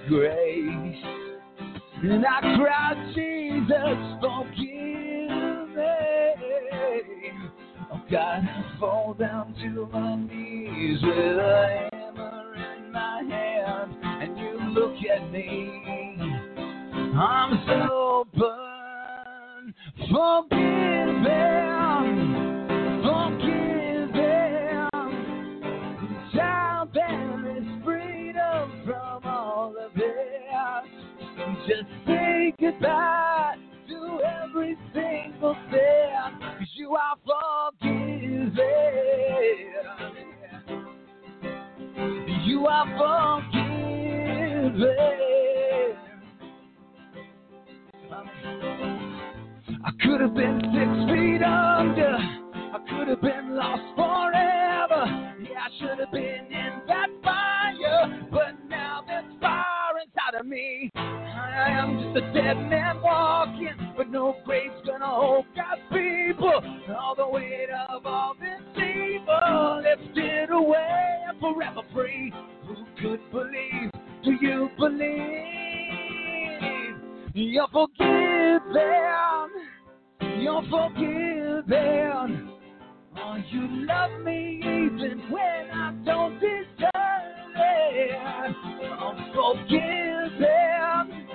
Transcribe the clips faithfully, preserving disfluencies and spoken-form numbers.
grace. And I cried, Jesus, forgive me. Oh God, I fall down to my knees with a hammer in my hand, and you look at me. I'm so burned. Forgive them. Forgive them. Child, there is freedom from all of it. Just say goodbye to every single sin, 'cause you are forgiven. You are forgiven. I could have been six feet under. I could have been lost forever. Yeah, I should have been in that fire, but now there's fire inside of me. I am just a dead man walking, but no grave's gonna hold God's people. All the weight of all this evil lifted away, I'm forever free. Who could believe? Do you believe? You're forgiven. You're forgiven. Oh, you love me even when I don't deserve it. I'm forgiven.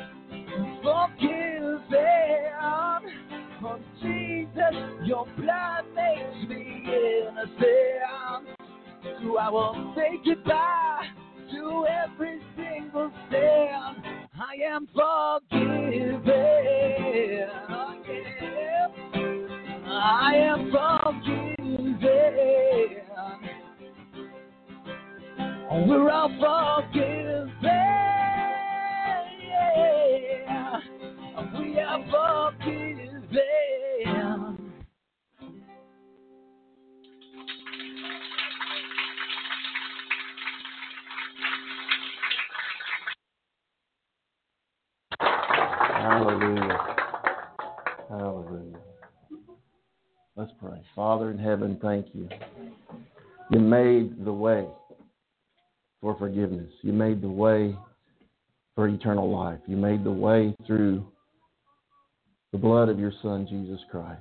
Forgiven. Oh, Jesus, your blood makes me innocent. So I will say goodbye to every single sin. I am forgiven. Oh, yeah. I am forgiven. We're all forgiven. Yeah. We are forgiven. Hallelujah. Hallelujah. Let's pray. Father in heaven, thank you. You made the way for forgiveness. You made the way for eternal life. You made the way through the blood of your Son, Jesus Christ.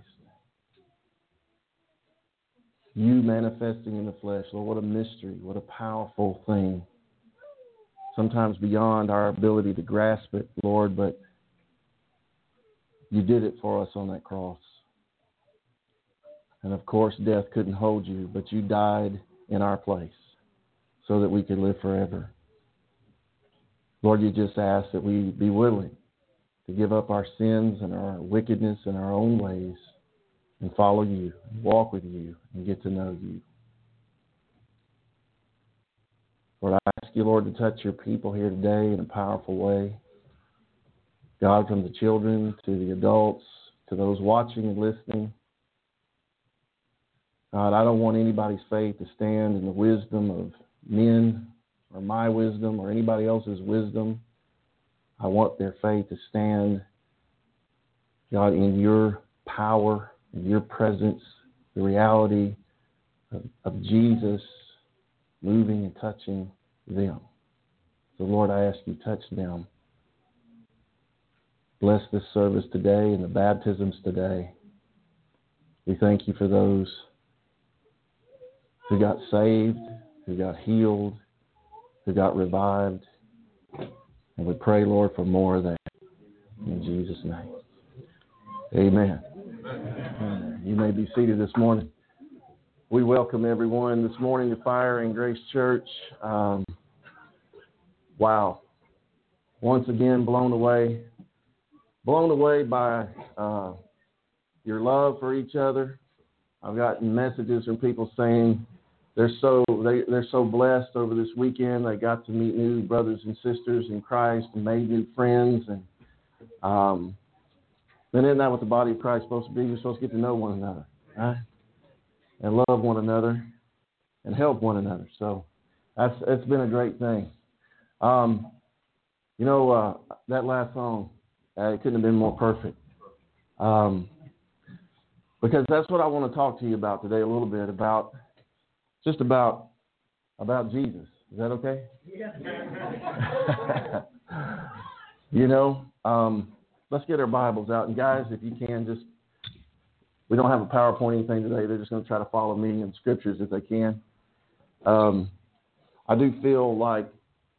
You manifesting in the flesh. Lord, what a mystery. What a powerful thing. Sometimes beyond our ability to grasp it, Lord, but you did it for us on that cross. And of course, death couldn't hold you, but you died in our place so that we could live forever. Lord, you just ask that we be willing to give up our sins and our wickedness and our own ways and follow you, and walk with you, and get to know you. Lord, I ask you, Lord, to touch your people here today in a powerful way. God, from the children to the adults, to those watching and listening. God, I don't want anybody's faith to stand in the wisdom of men or my wisdom or anybody else's wisdom. I want their faith to stand, God, in your power, in your presence, the reality of, of Jesus moving and touching them. So, Lord, I ask you, touch them. Bless this service today and the baptisms today. We thank you for those who got saved, who got healed, who got revived. And we pray, Lord, for more of that. In Jesus' name. Amen. Amen. You may be seated this morning. We welcome everyone this morning to Fire and Grace Church. Um, wow. Once again, blown away. Blown away by uh, your love for each other. I've gotten messages from people saying they're so they, they're so blessed over this weekend. They got to meet new brothers and sisters in Christ and made new friends. And um, then isn't that what the body of Christ is supposed to be? You're supposed to get to know one another, right? And love one another and help one another. So that's it's been a great thing. Um, you know, uh, that last song, uh, it couldn't have been more perfect. Um, because that's what I want to talk to you about today a little bit, about just about about Jesus. Is that okay? Yeah. You know, um, let's get our Bibles out. And guys, if you can, just, we don't have a PowerPoint or anything today. They're just going to try to follow me in scriptures if they can. Um, I do feel like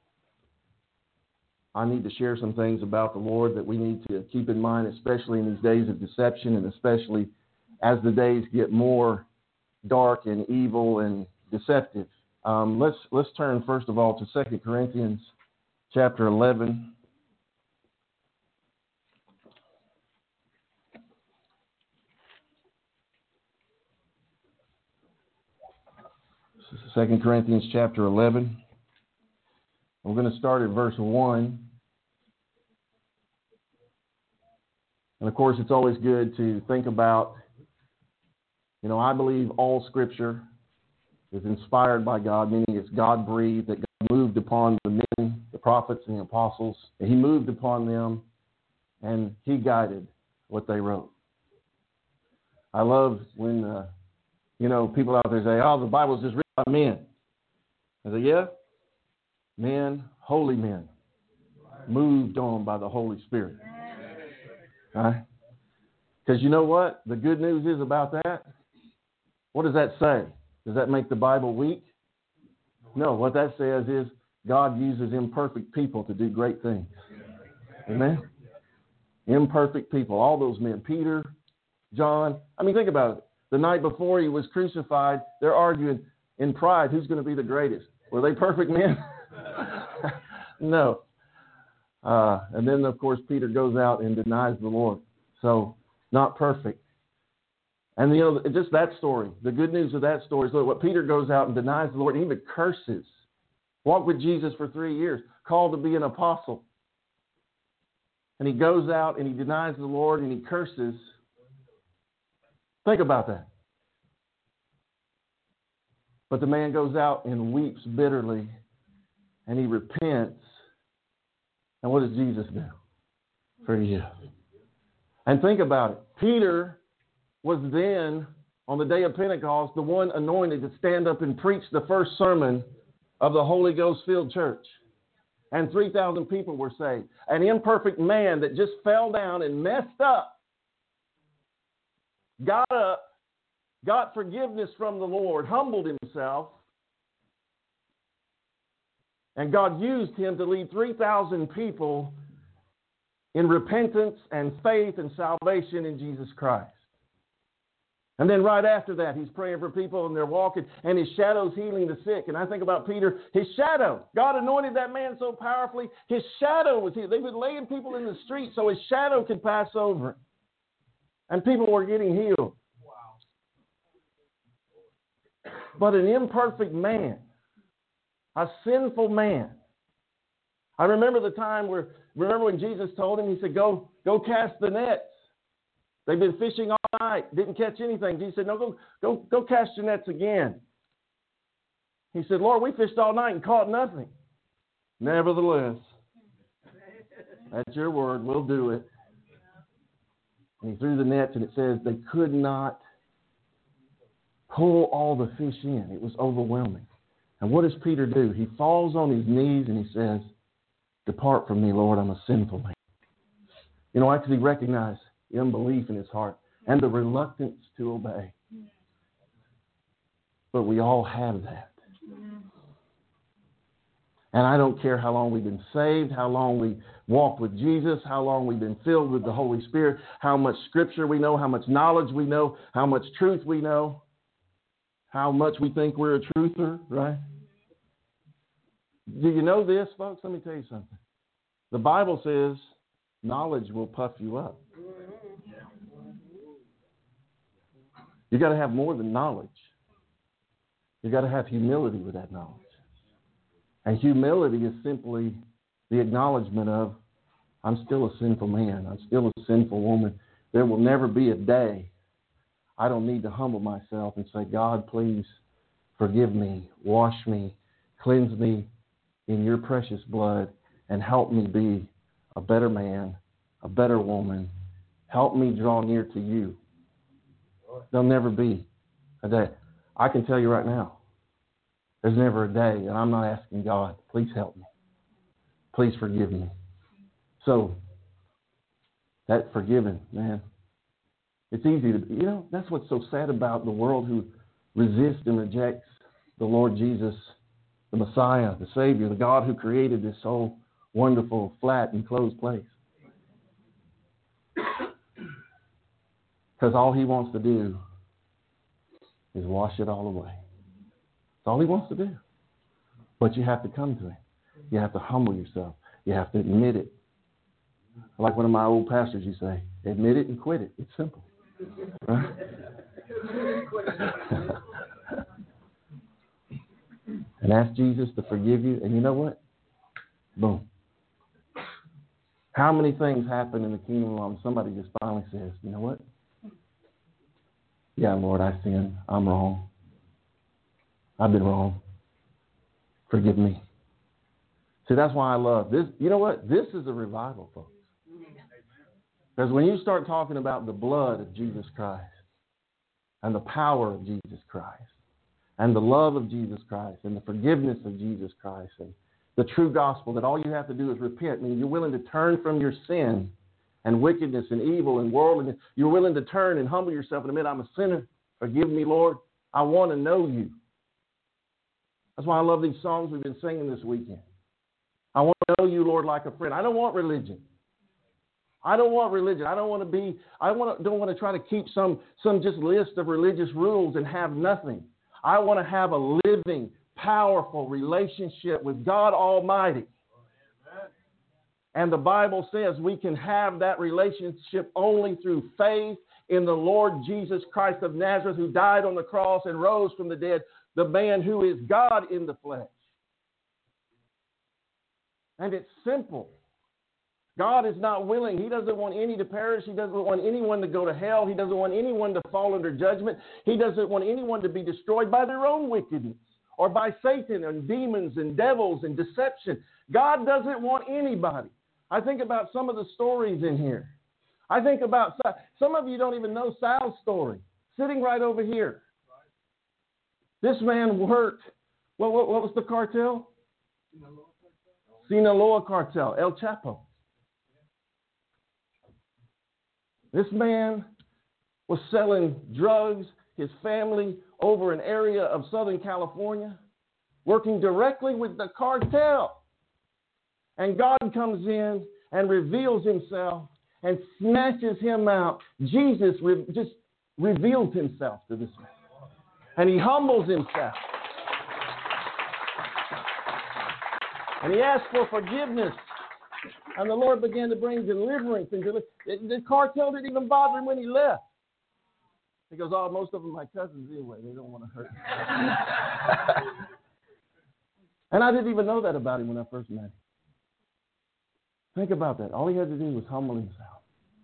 I need to share some things about the Lord that we need to keep in mind, especially in these days of deception, and especially as the days get more dark and evil and deceptive. Um, let's let's turn first of all to Second Corinthians chapter eleven. Second Corinthians chapter eleven. We're going to start at verse one. And of course, it's always good to think about, you know, I believe all Scripture is inspired by God, meaning it's God-breathed, that God moved upon the men, the prophets, and the apostles. And He moved upon them, and He guided what they wrote. I love when, uh, you know, people out there say, oh, the Bible's just written by men. I say, yeah, men, holy men, moved on by the Holy Spirit. Right? Because you know what? The good news is about that. What does that say? Does that make the Bible weak? No, what that says is God uses imperfect people to do great things. Amen? Imperfect people. All those men. Peter, John. I mean, think about it. The night before He was crucified, they're arguing in pride, who's going to be the greatest? Were they perfect men? No. Uh, and then, of course, Peter goes out and denies the Lord. So, not perfect. And, you know, just that story, the good news of that story is, look, what Peter goes out and denies the Lord, and even curses. Walked with Jesus for three years, called to be an apostle. And he goes out and he denies the Lord and he curses. Think about that. But the man goes out and weeps bitterly, and he repents. And what does Jesus do for you? And think about it. Peter was then, on the day of Pentecost, the one anointed to stand up and preach the first sermon of the Holy Ghost-filled church. And three thousand people were saved. An imperfect man that just fell down and messed up, got up, got forgiveness from the Lord, humbled himself, and God used him to lead three thousand people in repentance and faith and salvation in Jesus Christ. And then right after that, he's praying for people and they're walking, and his shadow's healing the sick. And I think about Peter, his shadow. God anointed that man so powerfully, his shadow was healed. They've been laying people in the street so his shadow could pass over. And people were getting healed. Wow. But an imperfect man, a sinful man. I remember the time where, remember when Jesus told him, he said, go, go cast the nets. They've been fishing all night, didn't catch anything. Jesus said, no, go, go, go cast your nets again. He said, Lord, we fished all night and caught nothing. Nevertheless, at your word, we'll do it. And he threw the nets, and it says they could not pull all the fish in. It was overwhelming. And what does Peter do? He falls on his knees and he says, depart from me, Lord, I'm a sinful man. You know, because he recognized unbelief in his heart and the reluctance to obey. But we all have that. And I don't care how long we've been saved, how long we walked with Jesus, how long we've been filled with the Holy Spirit, how much scripture we know, how much knowledge we know, how much truth we know, how much we think we're a truther, right? Do you know this, folks? Let me tell you something. The Bible says knowledge will puff you up. You got to have more than knowledge. You got to have humility with that knowledge. And humility is simply the acknowledgement of, I'm still a sinful man. I'm still a sinful woman. There will never be a day I don't need to humble myself and say, God, please forgive me, wash me, cleanse me in your precious blood, and help me be a better man, a better woman. Help me draw near to you. There'll never be a day. I can tell you right now, there's never a day, and I'm not asking God, please help me. Please forgive me. So, that forgiving, man, it's easy to, you know, that's what's so sad about the world who resists and rejects the Lord Jesus, the Messiah, the Savior, the God who created this whole wonderful, flat, enclosed place. Because all he wants to do is wash it all away. That's all he wants to do. But you have to come to him. You have to humble yourself. You have to admit it. Like one of my old pastors used to say, admit it and quit it. It's simple. Right? And ask Jesus to forgive you. And you know what? Boom. How many things happen in the kingdom when somebody just finally says, you know what? Yeah, Lord, I sinned. I'm wrong. I've been wrong. Forgive me. See, that's why I love this. You know what? This is a revival, folks. Because when you start talking about the blood of Jesus Christ and the power of Jesus Christ and the love of Jesus Christ and the forgiveness of Jesus Christ and the true gospel that all you have to do is repent, I mean, you're willing to turn from your sin and wickedness and evil and worldliness. You're willing to turn and humble yourself and admit, I'm a sinner. Forgive me, Lord. I want to know you. That's why I love these songs we've been singing this weekend. I want to know you, Lord, like a friend. I don't want religion. I don't want religion. I don't want to be, I want to, don't want to try to keep some, some just list of religious rules and have nothing. I want to have a living, powerful relationship with God Almighty. And the Bible says we can have that relationship only through faith in the Lord Jesus Christ of Nazareth, who died on the cross and rose from the dead, the man who is God in the flesh. And it's simple. God is not willing. He doesn't want any to perish. He doesn't want anyone to go to hell. He doesn't want anyone to fall under judgment. He doesn't want anyone to be destroyed by their own wickedness or by Satan and demons and devils and deception. God doesn't want anybody. I think about some of the stories in here. I think about, some of you don't even know Sal's story, sitting right over here. This man worked, what, what, what was the cartel? Sinaloa cartel, El Chapo. This man was selling drugs, his family, over an area of Southern California, working directly with the cartel. And God comes in and reveals himself and snatches him out. Jesus re- just reveals himself to this man. And he humbles himself. And he asked for forgiveness. And the Lord began to bring deliverance. And deli- the cartel didn't even bother him when he left. He goes, oh, most of them are my cousins anyway. They don't want to hurt me. And I didn't even know that about him when I first met him. Think about that. All he had to do was humble himself.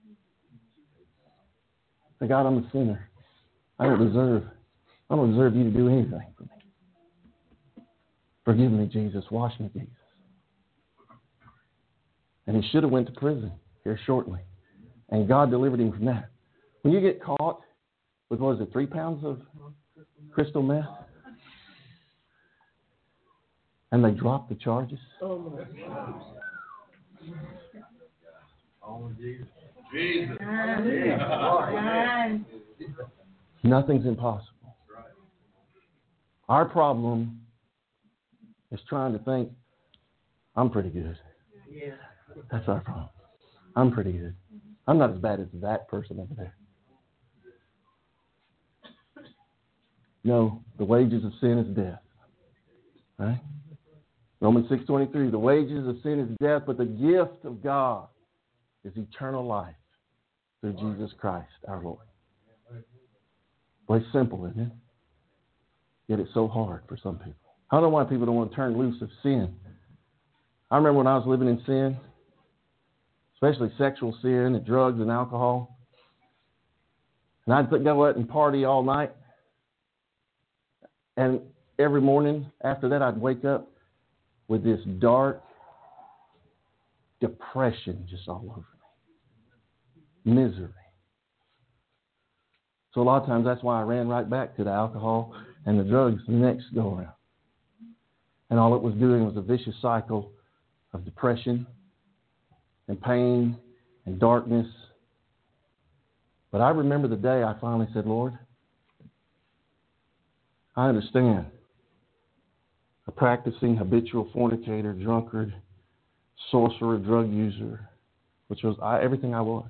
Say, God, I'm a sinner. I don't deserve, I don't deserve you to do anything for me. Forgive me, Jesus. Wash me, Jesus. And he should have went to prison here shortly. And God delivered him from that. When you get caught with, what was it, three pounds of crystal meth? And they drop the charges? Oh, my God. Oh, Jesus. Jesus. Nothing's impossible. Our problem is trying to think, I'm pretty good. Yeah. That's our problem. I'm pretty good. I'm not as bad as that person over there. No, the wages of sin is death. Right? Romans six twenty-three, the wages of sin is death, but the gift of God is eternal life through Jesus Christ, our Lord. Well, it's simple, isn't it? Yet it's so hard for some people. I don't know why people don't want to turn loose of sin. I remember when I was living in sin, especially sexual sin and drugs and alcohol. And I'd go out and party all night. And every morning after that, I'd wake up with this dark depression just all over me. Misery. So a lot of times that's why I ran right back to the alcohol and the drugs the next go around. And all it was doing was a vicious cycle of depression and pain and darkness. But I remember the day I finally said, Lord, I understand. A practicing habitual fornicator, drunkard, sorcerer, drug user, which was I, everything I was.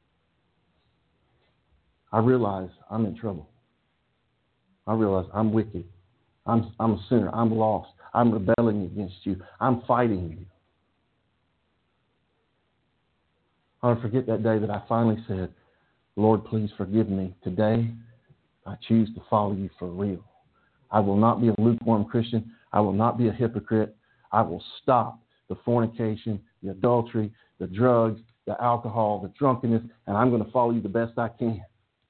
I realize I'm in trouble. I realize I'm wicked. I'm, I'm a sinner. I'm lost. I'm rebelling against you. I'm fighting you. I'll never forget that day that I finally said, Lord, please forgive me. Today, I choose to follow you for real. I will not be a lukewarm Christian. I will not be a hypocrite. I will stop the fornication, the adultery, the drugs, the alcohol, the drunkenness, and I'm going to follow you the best I can.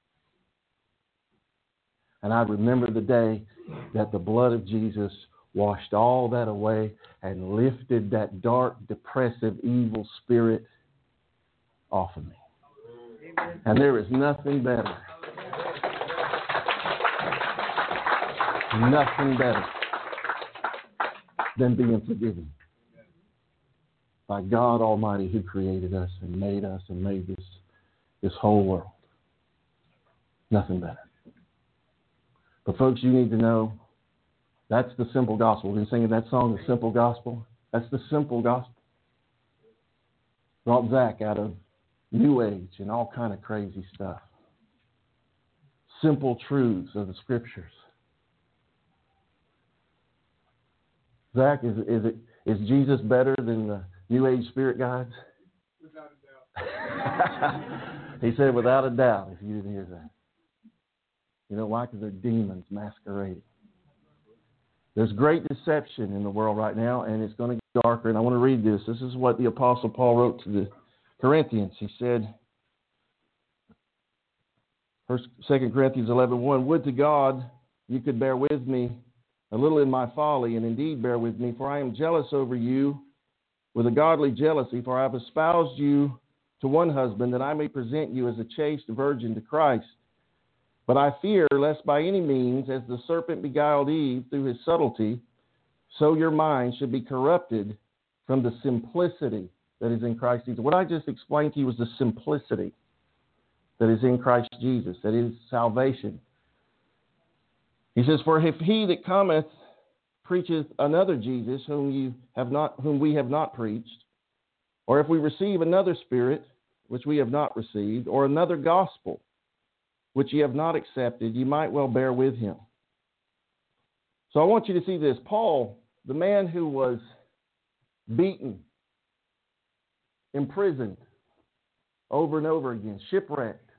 And I remember the day that the blood of Jesus washed all that away and lifted that dark, depressive, evil spirit off of me. Amen. And there is nothing better. Nothing better than being forgiven by God Almighty, who created us and made us and made this, this whole world. Nothing better. But folks, you need to know that's the simple gospel. We've been singing that song, The Simple Gospel. That's the simple gospel. Brought Zach out of New Age and all kind of crazy stuff. Simple truths of the Scriptures. Zach, is, is it is Jesus better than the New Age spirit guides? Without a doubt. He said, without a doubt, if you didn't hear that. You know why? Because they're demons masquerading. There's great deception in the world right now, and it's going to get darker. And I want to read this. This is what the Apostle Paul wrote to the Corinthians. He said, Second Corinthians eleven one, would to God you could bear with me a little in my folly, and indeed bear with me, for I am jealous over you with a godly jealousy, for I have espoused you to one husband, that I may present you as a chaste virgin to Christ. But I fear lest by any means, as the serpent beguiled Eve through his subtlety, so your mind should be corrupted from the simplicity that is in Christ Jesus. What I just explained to you was the simplicity that is in Christ Jesus, that is salvation. He says, for if he that cometh preacheth another Jesus, whom you have not, whom we have not preached, or if we receive another spirit, which we have not received, or another gospel, which ye have not accepted, ye might well bear with him. So I want you to see this. Paul, the man who was beaten, imprisoned over and over again, shipwrecked,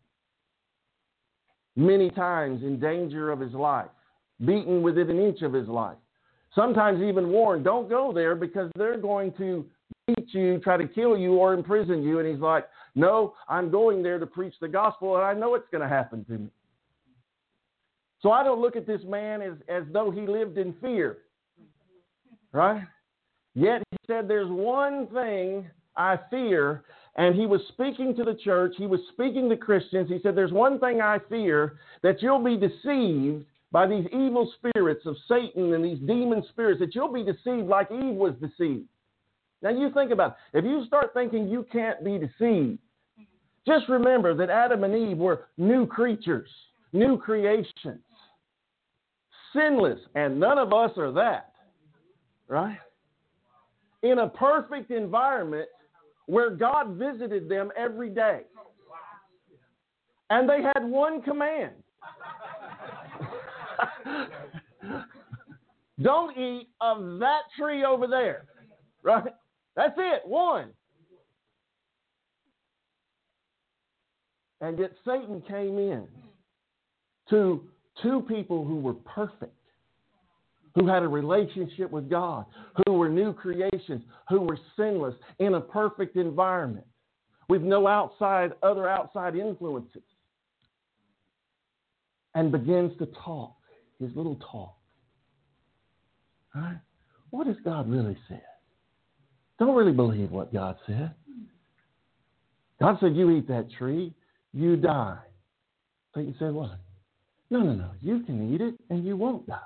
many times in danger of his life, beaten within an inch of his life, sometimes even warned, don't go there because they're going to beat you, try to kill you, or imprison you. And he's like, no, I'm going there to preach the gospel, and I know it's going to happen to me. So I don't look at this man as, as though he lived in fear, right? Yet he said, there's one thing I fear, and he was speaking to the church. He was speaking to Christians. He said, there's one thing I fear, that you'll be deceived by these evil spirits of Satan and these demon spirits, that you'll be deceived like Eve was deceived. Now you think about it. If you start thinking you can't be deceived, just remember that Adam and Eve were new creatures, new creations, sinless, and none of us are that, right? In a perfect environment where God visited them every day. And they had one command. Don't eat of that tree over there, right? That's it, one. And yet Satan came in to two people who were perfect, who had a relationship with God, who were new creations, who were sinless, in a perfect environment, with no outside, other outside influences, and begins to talk, his little talk. All right? What has God really said? Don't really believe what God said. God said, you eat that tree, you die. Satan said, what? No, no, no. You can eat it and you won't die.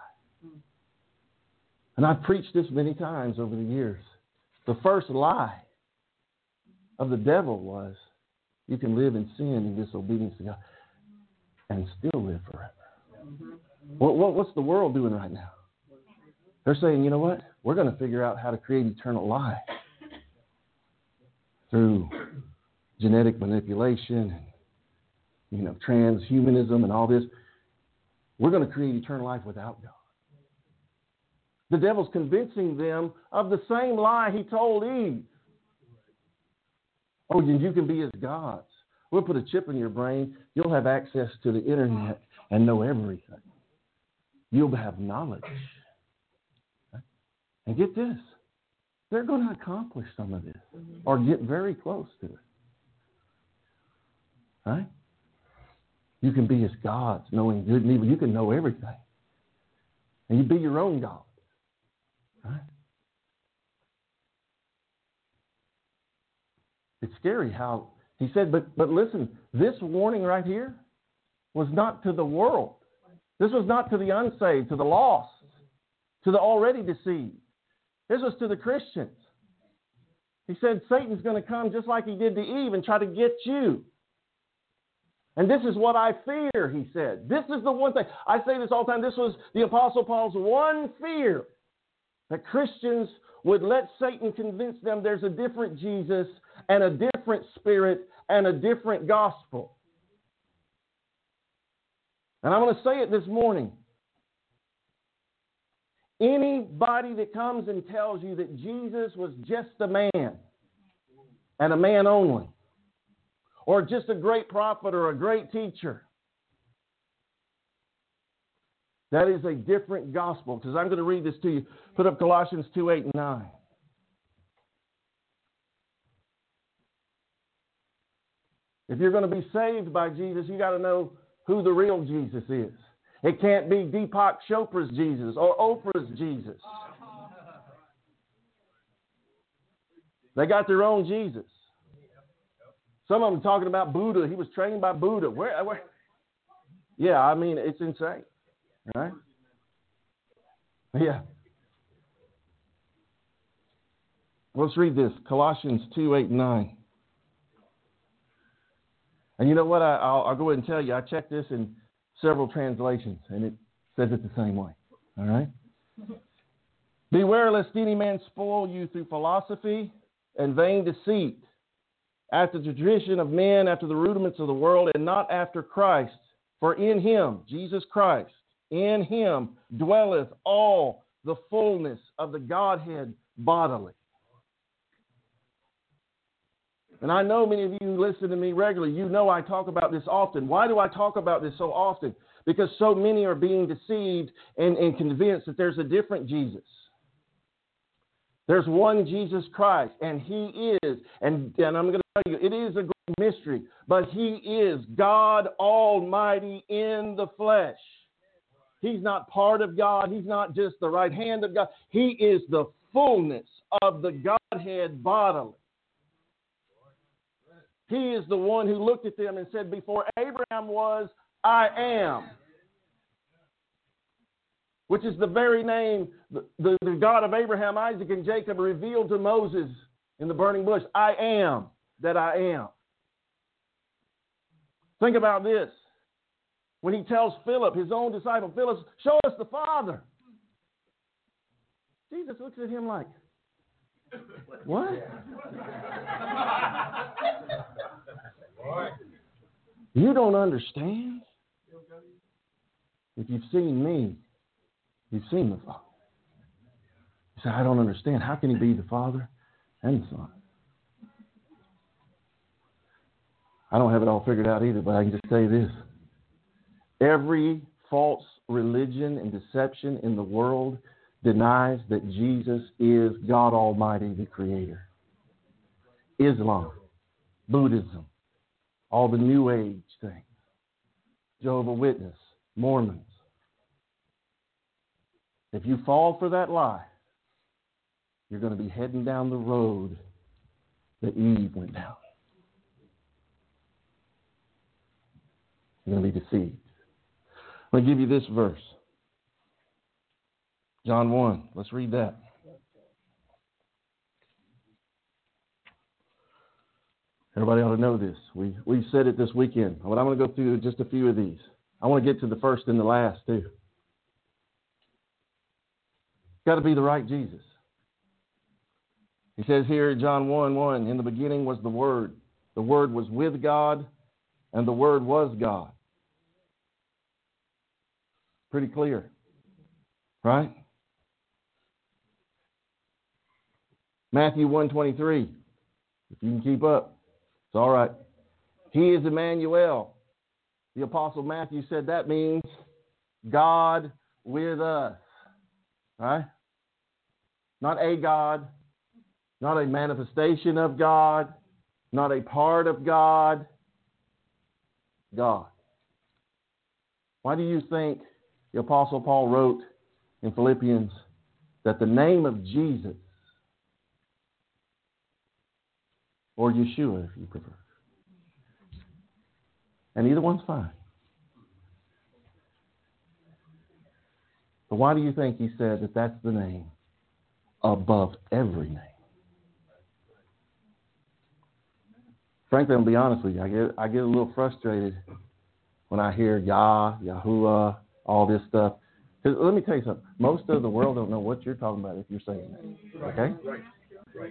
And I've preached this many times over the years. The first lie of the devil was you can live in sin and disobedience to God and still live forever. What, what, what's the world doing right now? They're saying, you know what? We're going to figure out how to create eternal life through genetic manipulation and, you know, transhumanism and all this. We're going to create eternal life without God. The devil's convincing them of the same lie he told Eve. Oh, you can be as gods. We'll put a chip in your brain. You'll have access to the internet and know everything. You'll have knowledge. And get this, they're going to accomplish some of this or get very close to it. Right? You can be as gods, knowing good and evil. You can know everything. And you be your own God. Right? It's scary how he said, but but listen, this warning right here was not to the world. This was not to the unsaved, to the lost, to the already deceived. This was to the Christians. He said Satan's going to come just like he did to Eve and try to get you. And this is what I fear, he said. This is the one thing. I say this all the time. This was the Apostle Paul's one fear, that Christians would let Satan convince them there's a different Jesus and a different spirit and a different gospel. And I'm going to say it this morning. Anybody that comes and tells you that Jesus was just a man and a man only, or just a great prophet or a great teacher, that is a different gospel. Because I'm going to read this to you. Put up Colossians two, eight, and nine. If you're going to be saved by Jesus, you got to know who the real Jesus is. It can't be Deepak Chopra's Jesus or Oprah's Jesus. They got their own Jesus. Some of them talking about Buddha. He was trained by Buddha. Where? where? Yeah, I mean, it's insane. Right? Yeah. Let's read this. Colossians two, eight, and nine. And you know what? I, I'll, I'll go ahead and tell you. I checked this in several translations, and it says it the same way. All right? Beware lest any man spoil you through philosophy and vain deceit, after the tradition of men, after the rudiments of the world, and not after Christ. For in him, Jesus Christ, in him dwelleth all the fullness of the Godhead bodily. And I know many of you who listen to me regularly, you know I talk about this often. Why do I talk about this so often? Because so many are being deceived and, and convinced that there's a different Jesus. There's one Jesus Christ, and he is, and, and I'm going to tell you, it is a great mystery, but he is God Almighty in the flesh. He's not part of God. He's not just the right hand of God. He is the fullness of the Godhead bodily. He is the one who looked at them and said, before Abraham was, I am. Which is the very name the, the, the God of Abraham, Isaac, and Jacob revealed to Moses in the burning bush. I am that I am. Think about this. When he tells Philip, his own disciple, Philip, show us the Father. Jesus looks at him like, what? You don't understand? If you've seen me, you've seen the Father. You say, I don't understand. How can he be the Father and the Son? I don't have it all figured out either, but I can just tell you this. Every false religion and deception in the world denies that Jesus is God Almighty, the Creator. Islam, Buddhism, all the New Age things, Jehovah's Witness, Mormons. If you fall for that lie, you're going to be heading down the road that Eve went down. You're going to be deceived. I'm going to give you this verse. John one. Let's read that. Everybody ought to know this. We we said it this weekend, but I'm going to go through just a few of these. I want to get to the first and the last too. It's got to be the right Jesus. He says here in John one one, in the beginning was the Word. The Word was with God, and the Word was God. Pretty clear, right? Matthew one twenty-three, if you can keep up, it's all right. He is Emmanuel. The Apostle Matthew said that means God with us, right? Not a God, not a manifestation of God, not a part of God, God. Why do you think the Apostle Paul wrote in Philippians that the name of Jesus, or Yeshua if you prefer, and either one's fine, but why do you think he said that that's the name above every name? Frankly, I'm going to be honest with you. I get I get a little frustrated when I hear Yah, Yahuwah, all this stuff. 'Cause let me tell you something. Most of the world don't know what you're talking about if you're saying that. Okay? Right. Right.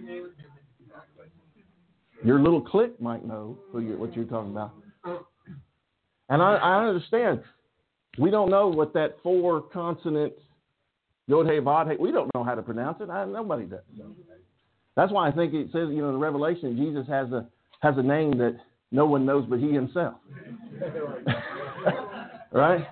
Your little clique might know who you're, what you're talking about. And I, I understand. We don't know what that four consonant Yod He Vav He. We don't know how to pronounce it. I, nobody does. That's why I think it says, you know, in the Revelation, Jesus has a has a name that no one knows but he himself. Right?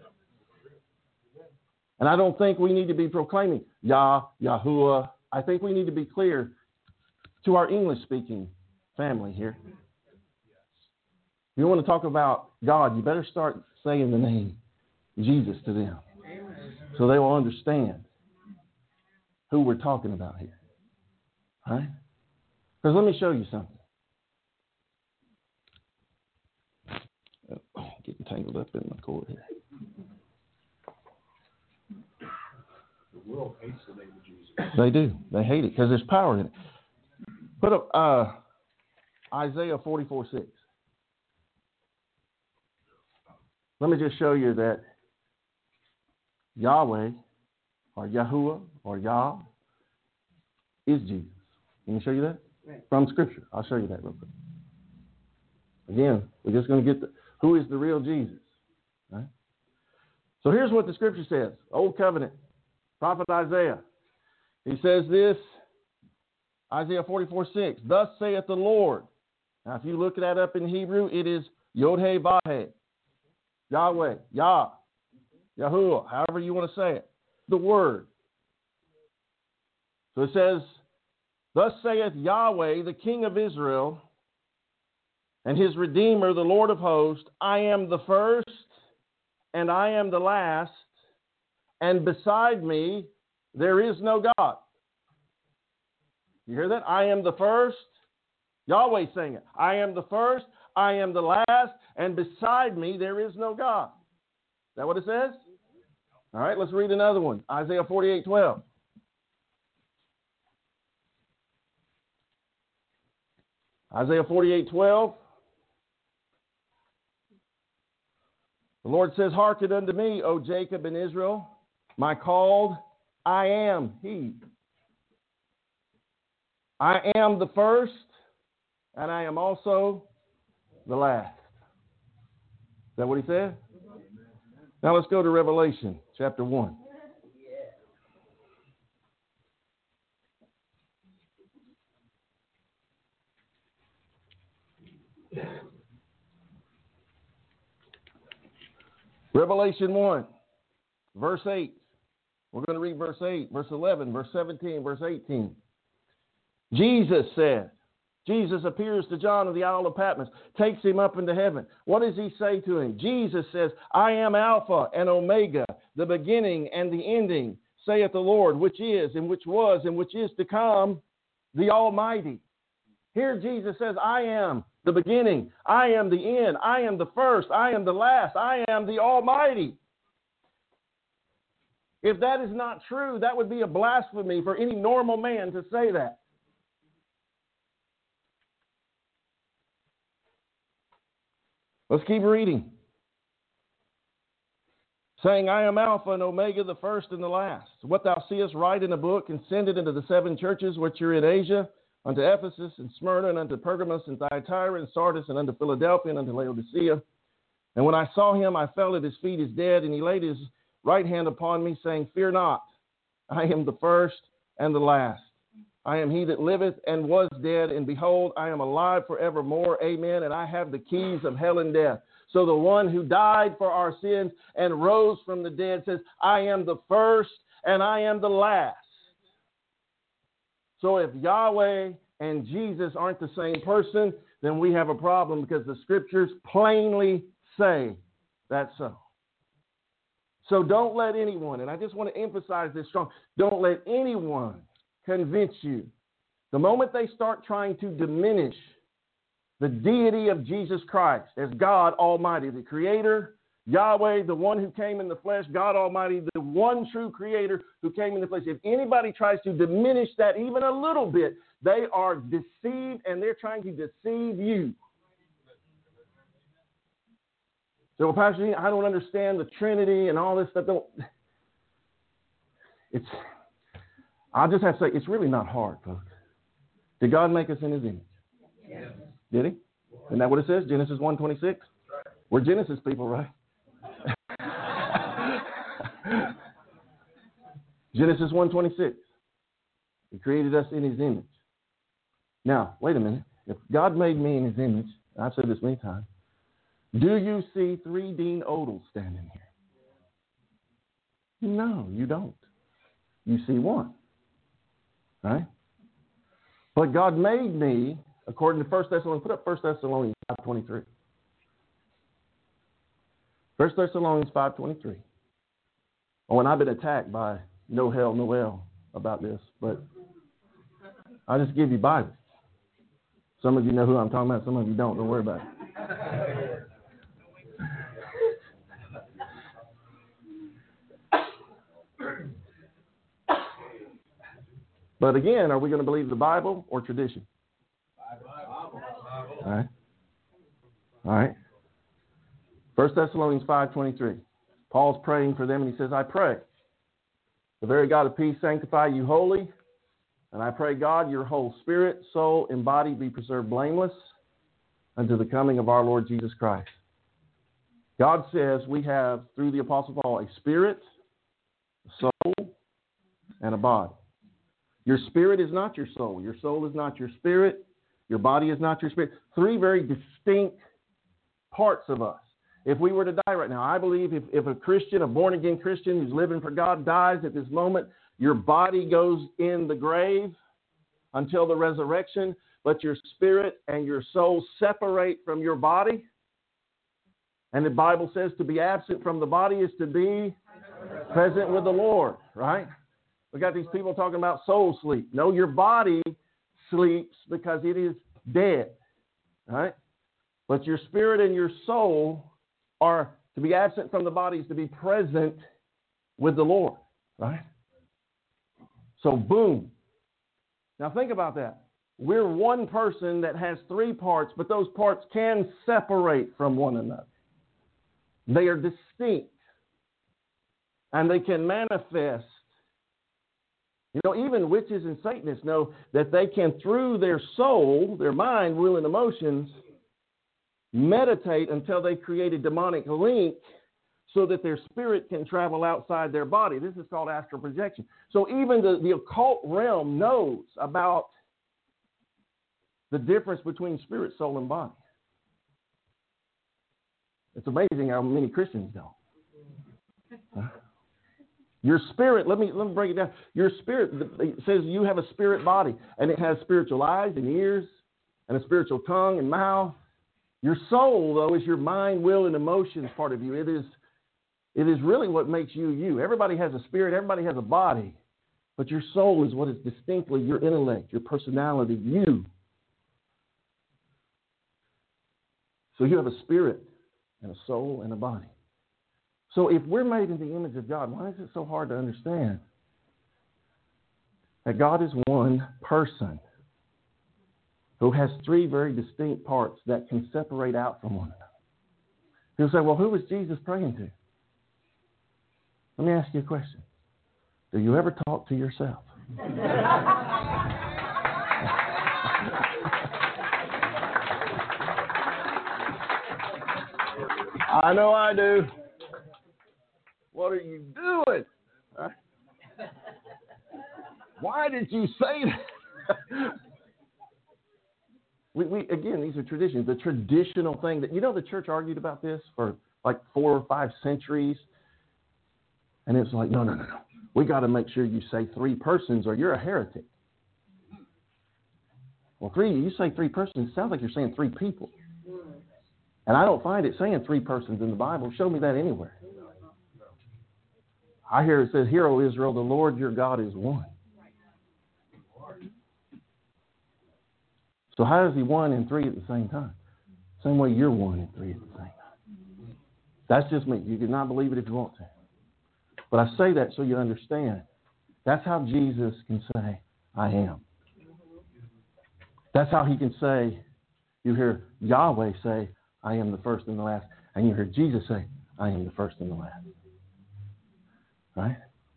And I don't think we need to be proclaiming Yah, Yahuwah. I think we need to be clear to our English-speaking family here. If you want to talk about God, you better start saying the name Jesus to them so they will understand who we're talking about here. Right? Because let me show you something. Oh, getting tangled up in my cord here. The world hates the name of Jesus. They do. They hate it because there's power in it. Put up uh, Isaiah forty-four six. Let me just show you that Yahweh or Yahuwah or Yah is Jesus. Can you show you that? Right. From Scripture. I'll show you that real quick. Again, we're just going to get the, who is the real Jesus. Right? So here's what the Scripture says. Old Covenant, Prophet Isaiah. He says this, Isaiah forty-four six. Thus saith the Lord. Now, if you look that up in Hebrew, it is Yod He Vav He. Yahweh, Yah, Yahuwah, however you want to say it. The Word. So it says, thus saith Yahweh, the King of Israel, and his Redeemer, the Lord of hosts, I am the first, and I am the last, and beside me there is no God. You hear that? I am the first. Yahweh saying it. I am the first, I am the last, and beside me there is no God. Is that what it says? All right, let's read another one. Isaiah forty-eight twelve. Isaiah forty-eight twelve. The Lord says, hearken unto me, O Jacob and Israel, my called, I am he. I am the first, and I am also the last. Is that what he said? Now let's go to Revelation chapter one. Revelation one, verse eight. We're going to read verse eight, verse eleven, verse seventeen, verse eighteen. Jesus said, Jesus appears to John of the Isle of Patmos, takes him up into heaven. What does he say to him? Jesus says, I am Alpha and Omega, the beginning and the ending, saith the Lord, which is and which was and which is to come, the Almighty. Here Jesus says, I am the beginning, I am the end, I am the first, I am the last, I am the Almighty. If that is not true, that would be a blasphemy for any normal man to say that. Let's keep reading. Saying, I am Alpha and Omega, the first and the last. What thou seest, write in a book and send it into the seven churches which are in Asia, unto Ephesus and Smyrna and unto Pergamos and Thyatira and Sardis and unto Philadelphia and unto Laodicea. And when I saw him, I fell at his feet as dead, and he laid his right hand upon me, saying, Fear not, I am the first and the last. I am he that liveth and was dead, and behold, I am alive forevermore. Amen. And I have the keys of hell and death. So the one who died for our sins and rose from the dead says, I am the first and I am the last. So if Yahweh and Jesus aren't the same person, then we have a problem, because the scriptures plainly say that's so. So don't let anyone, and I just want to emphasize this strong, don't let anyone convince you. The moment they start trying to diminish the deity of Jesus Christ as God Almighty, the Creator, Yahweh, the one who came in the flesh, God Almighty, the one true Creator who came in the flesh. If anybody tries to diminish that even a little bit, they are deceived, and they're trying to deceive you. So, well, Pastor Gene, I don't understand the Trinity and all this stuff. Don't. It's. I'll just have to say, it's really not hard, folks. Did God make us in His image? Yes. Did He? Isn't that what it says? Genesis one twenty-six. We're Genesis people, right? Genesis one twenty-six. He created us in His image. Now, wait a minute. If God made me in His image, and I've said this many times, do you see three Dean Odles standing here? No, you don't. You see one. Right? But God made me, according to First Thessalonians, put up First Thessalonians five twenty-three. First Thessalonians five twenty-three. Oh, and I've been attacked by No Hell Noel about this, but I just give you Bible. Some of you know who I'm talking about, some of you don't. Don't worry about it. But again, are we going to believe the Bible or tradition? Bible. All right. All right. First Thessalonians five twenty-three. Paul's praying for them, and he says, I pray, the very God of peace sanctify you wholly, and I pray, God, your whole spirit, soul, and body be preserved blameless unto the coming of our Lord Jesus Christ. God says we have, through the Apostle Paul, a spirit, a soul, and a body. Your spirit is not your soul. Your soul is not your spirit. Your body is not your spirit. Three very distinct parts of us. If we were to die right now, I believe if, if a Christian, a born-again Christian who's living for God dies at this moment, your body goes in the grave until the resurrection, but your spirit and your soul separate from your body. And the Bible says to be absent from the body is to be present with the Lord, right? We got these people talking about soul sleep. No, your body sleeps because it is dead, right? But your spirit and your soul are to be absent from the body is to be present with the Lord, right? So, boom. Now, think about that. We're one person that has three parts, but those parts can separate from one another. They are distinct, and they can manifest. You know, even witches and Satanists know that they can, through their soul, their mind, will, and emotions, meditate until they create a demonic link so that their spirit can travel outside their body. This is called astral projection. So even the, the occult realm knows about the difference between spirit, soul, and body. It's amazing how many Christians don't. Huh? Your spirit, let me let me break it down. Your spirit, it says you have a spirit body, and it has spiritual eyes and ears and a spiritual tongue and mouth. Your soul, though, is your mind, will, and emotions part of you. It is, it is really what makes you you. Everybody has a spirit. Everybody has a body. But your soul is what is distinctly your intellect, your personality, you. So you have a spirit and a soul and a body. So if we're made in the image of God, why is it so hard to understand that God is one person who has three very distinct parts that can separate out from one another? He'll say, well, who was Jesus praying to? Let me ask you a question. Do you ever talk to yourself? I know I do. What are you doing? Huh? Why did you say that? we, we again, these are traditions. The traditional thing that, you know, the church argued about this for like four or five centuries. And it's like, no, no, no, no. We got to make sure you say three persons or you're a heretic. Well, three, you say three persons, it sounds like you're saying three people. And I don't find it saying three persons in the Bible. Show me that anywhere. I hear it says, "Hear, O Israel, the Lord your God is one." So how is he one and three at the same time? Same way you're one and three at the same time. That's just me. You can not believe it if you want to. But I say that so you understand. That's how Jesus can say, I am. That's how he can say, you hear Yahweh say, I am the first and the last. And you hear Jesus say, I am the first and the last. Right?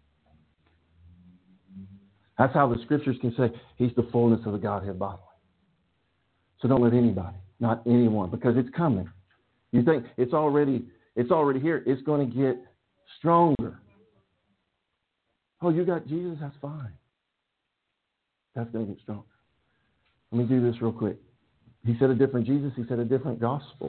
That's how the scriptures can say he's the fullness of the Godhead bodily. So don't let anybody, not anyone, because it's coming. You think it's already, it's already here. It's going to get stronger. Oh, you got Jesus? That's fine. That's going to get stronger. Let me do this real quick. He said a different Jesus. He said a different gospel.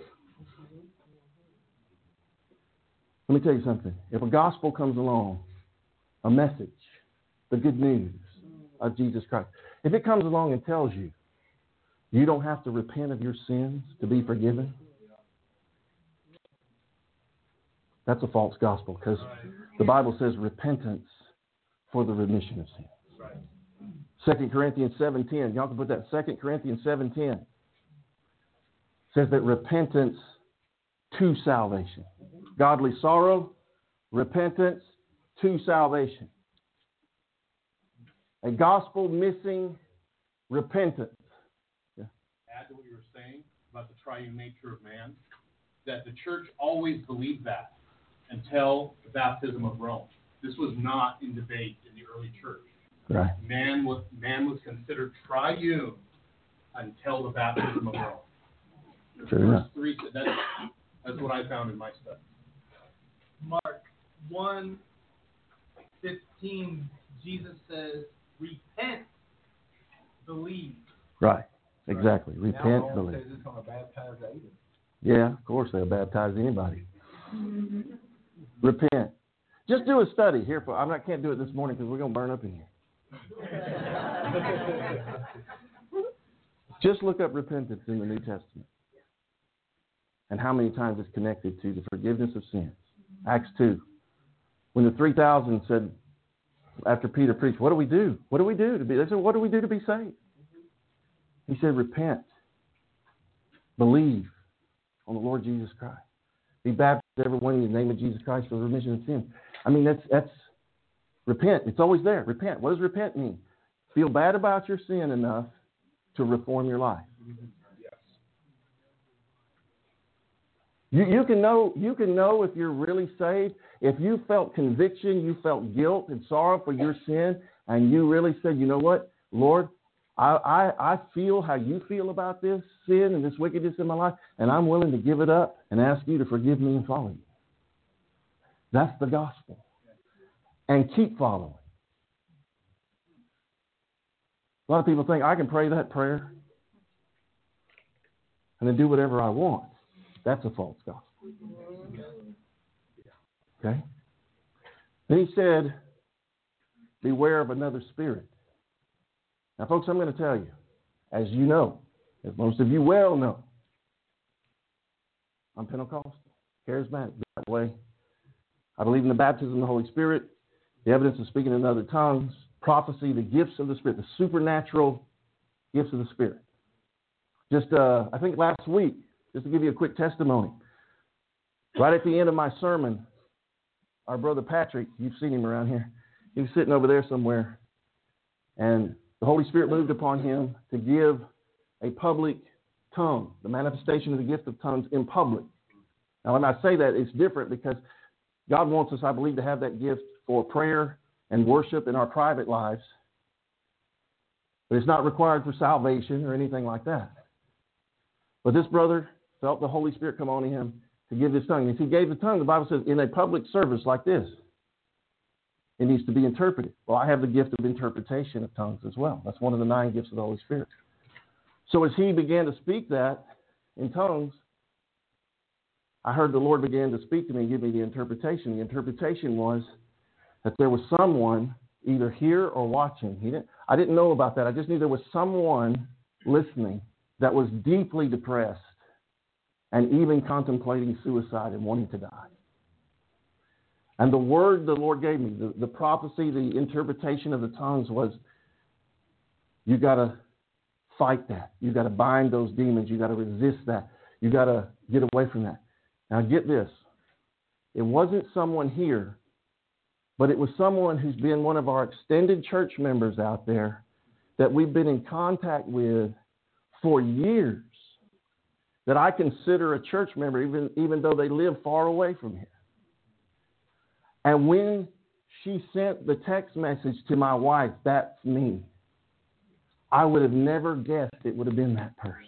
Let me tell you something. If a gospel comes along, a message, the good news of Jesus Christ, if it comes along and tells you you don't have to repent of your sins to be forgiven, that's a false gospel, because the Bible says repentance for the remission of sins. Second Corinthians seven ten. Y'all can put that. Second Corinthians seven ten says that repentance to salvation. Godly sorrow, repentance to salvation. A gospel missing repentance. Yeah. Add to what you were saying about the triune nature of man, that the church always believed that until the baptism of Rome. This was not in debate in the early church. Right. Man was man was considered triune until the baptism of Rome. The True first enough. three, that's, that's what I found in my study. Mark one fifteen, Jesus says, repent, believe. Right. Exactly. Now Repent, Rome believe. says it's going to baptize Aiden. Yeah, of course they'll baptize anybody. Repent. Just do a study here. For, I can't do it this morning because we're going to burn up in here. Just look up repentance in the New Testament and how many times it's connected to the forgiveness of sins. Acts two. When the three thousand said, after Peter preached, what do we do? What do we do to be? They said, what do we do to be saved? He said, repent. Believe on the Lord Jesus Christ. Be baptized, everyone, in the name of Jesus Christ for the remission of sins. I mean, that's that's repent. It's always there. Repent. What does repent mean? Feel bad about your sin enough to reform your life. Yes. You, you can know you can know if you're really saved. If you felt conviction, you felt guilt and sorrow for your sin, and you really said, you know what, Lord, I, I, I feel how you feel about this sin and this wickedness in my life, and I'm willing to give it up and ask you to forgive me and follow you. That's the gospel. And keep following. A lot of people think I can pray that prayer and then do whatever I want. That's a false gospel. Okay? Then he said, beware of another spirit. Now, folks, I'm going to tell you, as you know, as most of you well know, I'm Pentecostal, charismatic that way. I believe in the baptism of the Holy Spirit, the evidence of speaking in other tongues, prophecy, the gifts of the Spirit, the supernatural gifts of the Spirit. Just, uh, I think last week, just to give you a quick testimony, right at the end of my sermon, our brother Patrick, you've seen him around here, he was sitting over there somewhere, and the Holy Spirit moved upon him to give a public tongue, the manifestation of the gift of tongues in public. Now, when I say that, it's different because God wants us, I believe, to have that gift for prayer and worship in our private lives. But it's not required for salvation or anything like that. But this brother felt the Holy Spirit come on him to give his tongue. If he gave the tongue, the Bible says, in a public service like this, it needs to be interpreted. Well, I have the gift of interpretation of tongues as well. That's one of the nine gifts of the Holy Spirit. So as he began to speak that in tongues, I heard the Lord began to speak to me and give me the interpretation. The interpretation was that there was someone either here or watching. He didn't, I didn't know about that. I just knew there was someone listening that was deeply depressed and even contemplating suicide and wanting to die. And the word the Lord gave me, the, the prophecy, the interpretation of the tongues was, you got to fight that. You got to bind those demons. You got to resist that. You got to get away from that. Now get this. It wasn't someone here, but it was someone who's been one of our extended church members out there that we've been in contact with for years, that I consider a church member, even, even though they live far away from here. And when she sent the text message to my wife, that's me, I would have never guessed it would have been that person.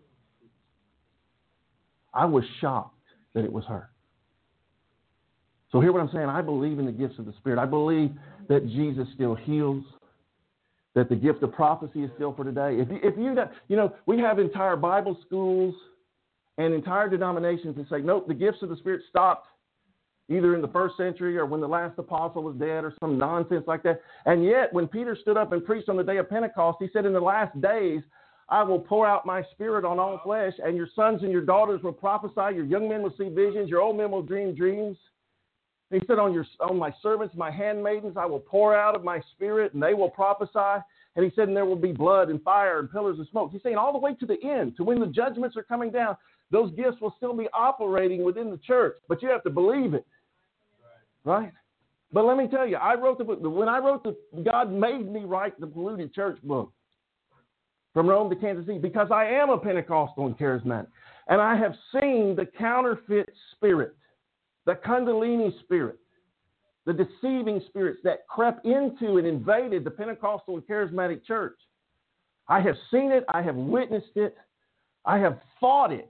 I was shocked that it was her. So hear what I'm saying. I believe in the gifts of the Spirit. I believe that Jesus still heals, that the gift of prophecy is still for today. If you, if you, you know, we have entire Bible schools and entire denominations that say, nope, the gifts of the Spirit stopped either in the first century or when the last apostle was dead or some nonsense like that. And yet, when Peter stood up and preached on the day of Pentecost, he said, in the last days, I will pour out my Spirit on all flesh, and your sons and your daughters will prophesy, your young men will see visions, your old men will dream dreams. He said, on your on my servants, my handmaidens, I will pour out of my Spirit, and they will prophesy. And he said, and there will be blood and fire and pillars of smoke. He's saying all the way to the end, to when the judgments are coming down, those gifts will still be operating within the church. But you have to believe it. Right? But let me tell you, I wrote the book. When I wrote the, God made me write the Polluted Church book from Rome to Kansas City because I am a Pentecostal and charismatic. And I have seen the counterfeit spirit, the Kundalini spirit, the deceiving spirits that crept into and invaded the Pentecostal and charismatic church. I have seen it. I have witnessed it. I have fought it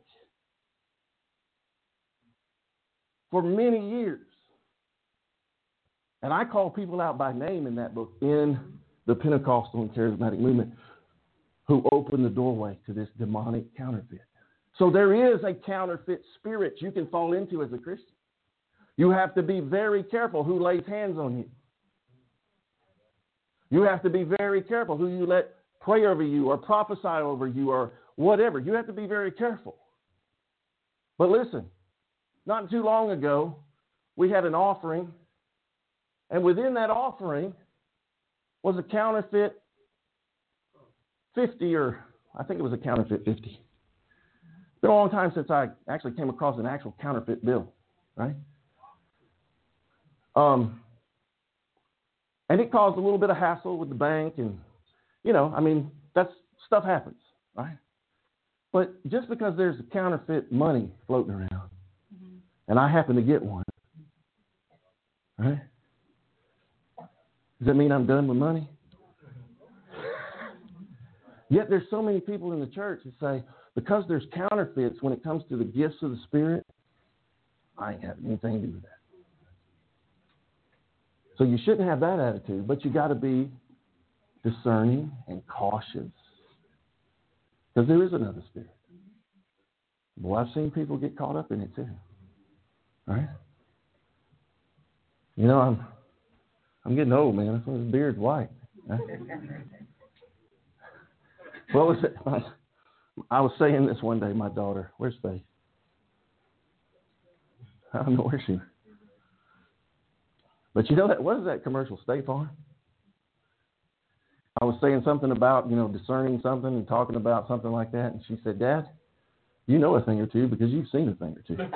for many years. And I call people out by name in that book in the Pentecostal and charismatic movement who opened the doorway to this demonic counterfeit. So there is a counterfeit spirit you can fall into as a Christian. You have to be very careful who lays hands on you. You have to be very careful who you let pray over you or prophesy over you or whatever. You have to be very careful. But listen, not too long ago, we had an offering. And within that offering was a counterfeit fifty, or I think it was a counterfeit fifty. It's been a long time since I actually came across an actual counterfeit bill, right? Um, and it caused a little bit of hassle with the bank, and you know, I mean, that's stuff happens, right? But just because there's a counterfeit money floating around, mm-hmm. and I happen to get one, right? Does that mean I'm done with money? Yet there's so many people in the church that say, because there's counterfeits when it comes to the gifts of the Spirit, I ain't having anything to do with that. So you shouldn't have that attitude, but you got to be discerning and cautious. Because there is another spirit. Boy, I've seen people get caught up in it too. Right? You know, I'm I'm getting old, man. That's why his beard's white. Right? What was it? I was saying this one day, my daughter. Where's Faith? I don't know where she is. But you know that, what is that commercial, State Farm? I was saying something about, you know, discerning something and talking about something like that. And she said, Dad, you know a thing or two because you've seen a thing or two.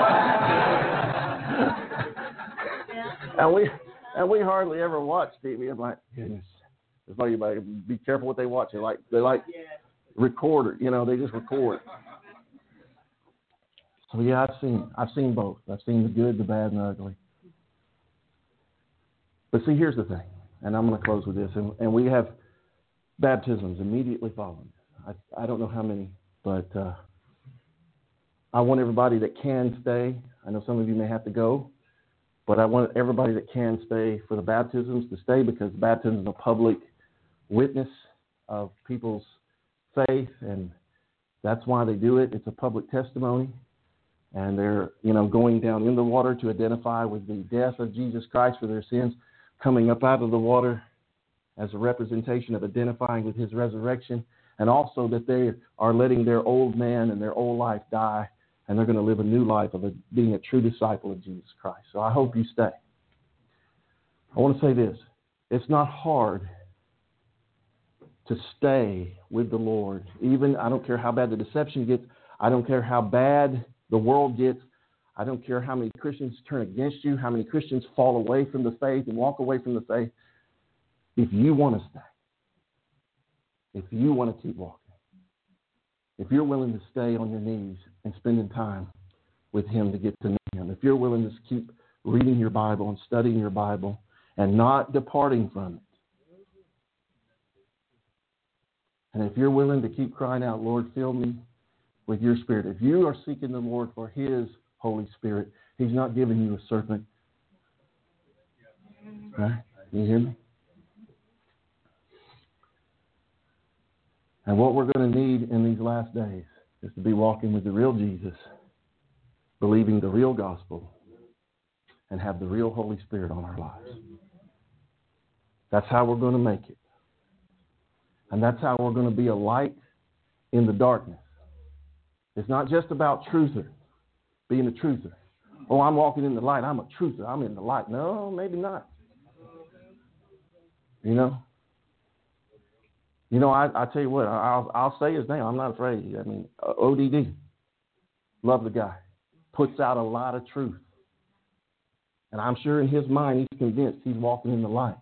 and we and we hardly ever watch T V. I'm like, goodness. It's like, everybody be careful what they watch. They like, they like recorder, you know, they just record. So yeah, I've seen I've seen both. I've seen the good, the bad, and the ugly. But see, here's the thing, and I'm going to close with this. And, and we have baptisms immediately following. I, I don't know how many, but uh, I want everybody that can stay. I know some of you may have to go, but I want everybody that can stay for the baptisms to stay, because baptism is a public witness of people's faith, and that's why they do it. It's a public testimony, and they're, you know, going down in the water to identify with the death of Jesus Christ for their sins, coming up out of the water as a representation of identifying with his resurrection, and also that they are letting their old man and their old life die, and they're going to live a new life of a, being a true disciple of Jesus Christ. So I hope you stay. I want to say this. It's not hard to stay with the Lord. Even, I don't care how bad the deception gets. I don't care how bad the world gets. I don't care how many Christians turn against you, how many Christians fall away from the faith and walk away from the faith. If you want to stay, if you want to keep walking, if you're willing to stay on your knees and spending time with him to get to know him, if you're willing to keep reading your Bible and studying your Bible and not departing from it, and if you're willing to keep crying out, Lord, fill me with your Spirit. If you are seeking the Lord for his Holy Spirit, he's not giving you a serpent. Right? You hear me? And what we're going to need in these last days is to be walking with the real Jesus, believing the real gospel, and have the real Holy Spirit on our lives. That's how we're going to make it. And that's how we're going to be a light in the darkness. It's not just about truther, being a truther. Oh, I'm walking in the light. I'm a truther. I'm in the light. No, maybe not. You know? You know, I, I tell you what, I'll, I'll say his name. I'm not afraid. I mean, O D D. Love the guy. Puts out a lot of truth. And I'm sure in his mind he's convinced he's walking in the light.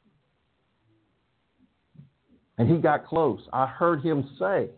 And he got close. I heard him say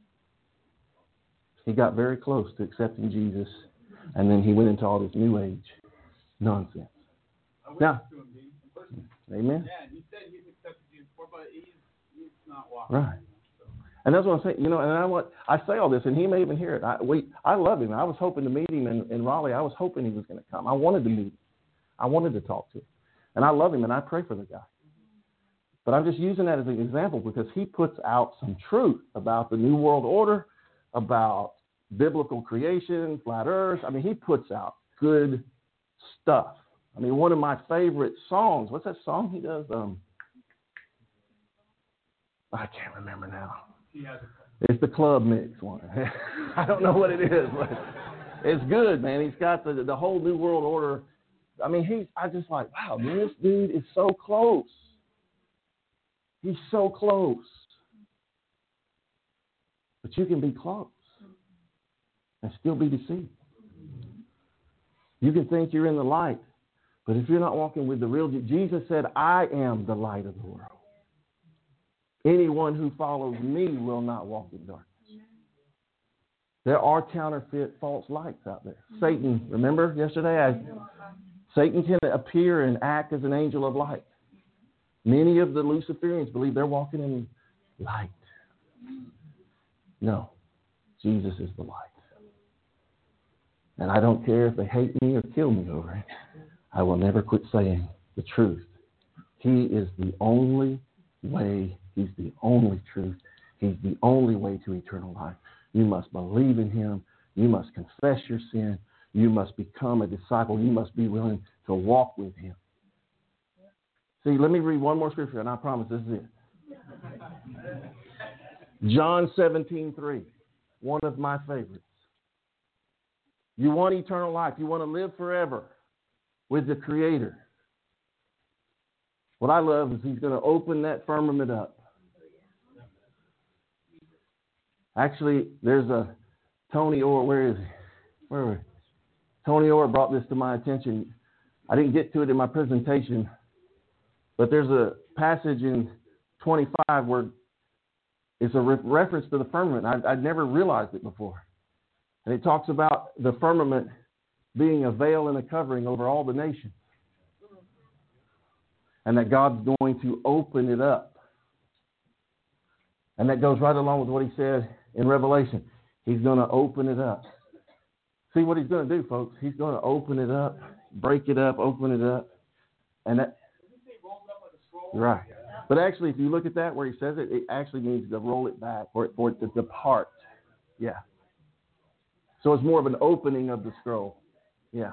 he got very close to accepting Jesus, and then he went into all this New Age nonsense. I went Now, to him in person. Amen. Yeah, and he said he's accepted Jesus before, but he's, he's not walking. Right. And that's what I'm saying. You know, and I want I say all this, and he may even hear it. I we I love him. I was hoping to meet him in, in Raleigh. I was hoping he was going to come. I wanted to meet him. I wanted to talk to him. And I love him, and I pray for the guy. But I'm just using that as an example because he puts out some truth about the New World Order, about biblical creation, flat earth. I mean, he puts out good stuff. I mean, one of my favorite songs, what's that song he does? Um, I can't remember now. He has a It's the club mix one. I don't know what it is, but it's good, man. He's got the the whole New World Order. I mean, he's, I just like, wow, man, this dude is so close. He's so close. But you can be close and still be deceived. You can think you're in the light, but if you're not walking with the real, Jesus said, I am the light of the world. Anyone who follows me will not walk in darkness. There are counterfeit false lights out there. Satan, remember yesterday? I, Satan can appear and act as an angel of light. Many of the Luciferians believe they're walking in light. No, Jesus is the light. And I don't care if they hate me or kill me over it. I will never quit saying the truth. He is the only way. He's the only truth. He's the only way to eternal life. You must believe in him. You must confess your sin. You must become a disciple. You must be willing to walk with him. See, let me read one more scripture, and I promise this is it. John seventeen three, one of my favorites. You want eternal life. You want to live forever with the Creator. What I love is he's going to open that firmament up. Actually, there's a Tony Orr. Where is he? Where are we? Tony Orr brought this to my attention. I didn't get to it in my presentation, but there's a passage in twenty-five where it's a re- reference to the firmament. I, I'd never realized it before. And it talks about the firmament being a veil and a covering over all the nations. And that God's going to open it up. And that goes right along with what he said in Revelation. He's going to open it up. See what he's going to do, folks? He's going to open it up, break it up, open it up. And that, right. But actually, if you look at that where he says it, it actually means to roll it back or for it to depart. Yeah. So it's more of an opening of the scroll. Yeah.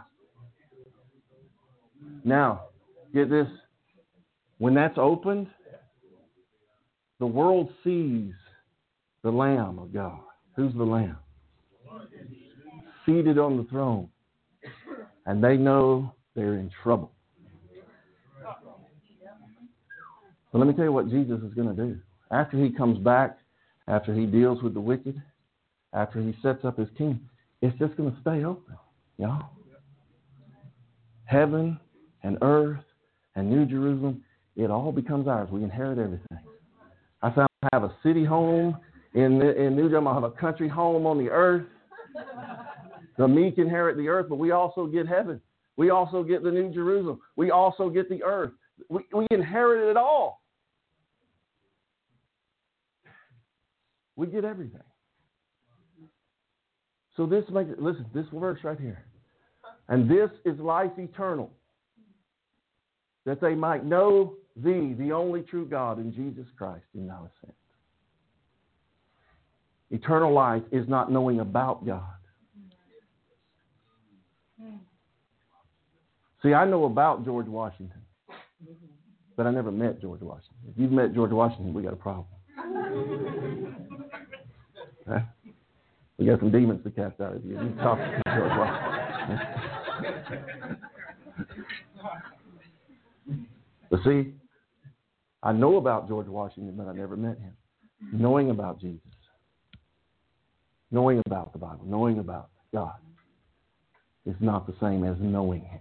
Now, get this. When that's opened, the world sees the Lamb of God. Who's the Lamb? Seated on the throne. And they know they're in trouble. But let me tell you what Jesus is going to do. After he comes back, after he deals with the wicked, after he sets up his kingdom, it's just going to stay open, y'all. Heaven and earth and New Jerusalem, it all becomes ours. We inherit everything. I found I have a city home in, in New Jerusalem. I have a country home on the earth. The meek inherit the earth, but we also get heaven. We also get the New Jerusalem. We also get the earth. We, we inherit it all. We get everything. So this makes it, listen, this verse right here. And this is life eternal, that they might know thee, the only true God, and Jesus Christ, whom thou hast sent. Eternal life is not knowing about God. See, I know about George Washington, but I never met George Washington. If you've met George Washington, we got a problem. Right? We got some demons to cast out of you. You talk to George Washington. But see, I know about George Washington, but I never met him. Knowing about Jesus, knowing about the Bible, knowing about God is not the same as knowing him.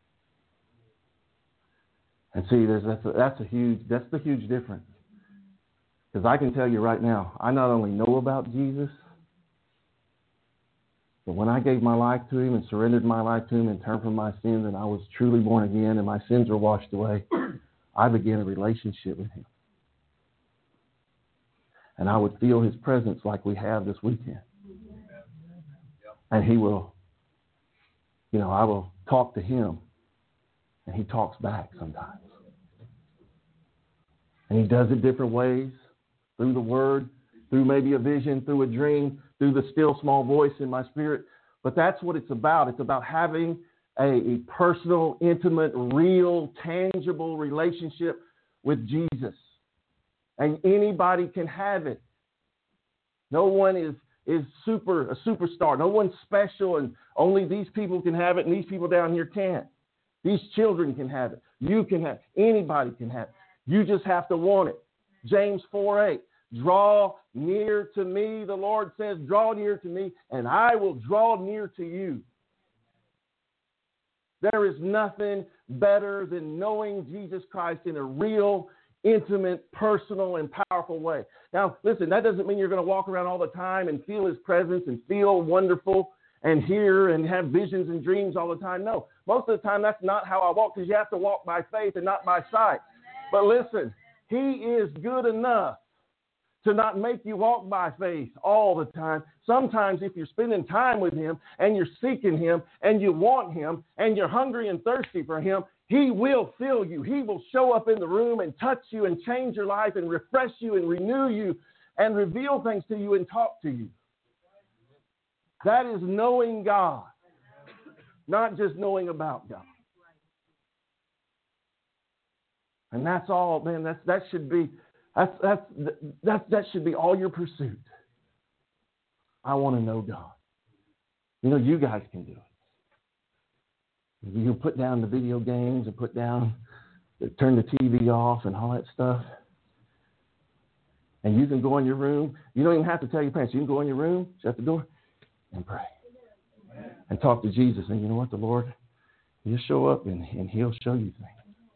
And see, there's, that's, a, that's a huge, that's the huge difference. Because I can tell you right now, I not only know about Jesus, but when I gave my life to him and surrendered my life to him and turned from my sins and I was truly born again and my sins were washed away, I began a relationship with him. And I would feel his presence like we have this weekend. And he will, you know, I will talk to him and he talks back sometimes. And he does it different ways, through the word, through maybe a vision, through a dream, through the still small voice in my spirit. But that's what it's about. It's about having a, a personal, intimate, real, tangible relationship with Jesus. And anybody can have it. No one is, is super a superstar. No one's special, and only these people can have it, and these people down here can't. These children can have it. You can have it. Anybody can have it. You just have to want it. James four eight. Draw near to me, the Lord says, draw near to me, and I will draw near to you. There is nothing better than knowing Jesus Christ in a real, intimate, personal, and powerful way. Now, listen, that doesn't mean you're going to walk around all the time and feel his presence and feel wonderful and hear and have visions and dreams all the time. No, most of the time that's not how I walk, because you have to walk by faith and not by sight. But listen, he is good enough to not make you walk by faith all the time. Sometimes if you're spending time with him and you're seeking him and you want him and you're hungry and thirsty for him, he will fill you. He will show up in the room and touch you and change your life and refresh you and renew you and reveal things to you and talk to you. That is knowing God, not just knowing about God. And that's all, man, that's, that should be... That's, that's, that, that should be all your pursuit. I want to know God. You know, you guys can do it. You put down the video games and put down, turn the T V off and all that stuff. And you can go in your room. You don't even have to tell your parents. You can go in your room, shut the door, and pray. And talk to Jesus. And you know what? The Lord, he'll show up and, and he'll show you things.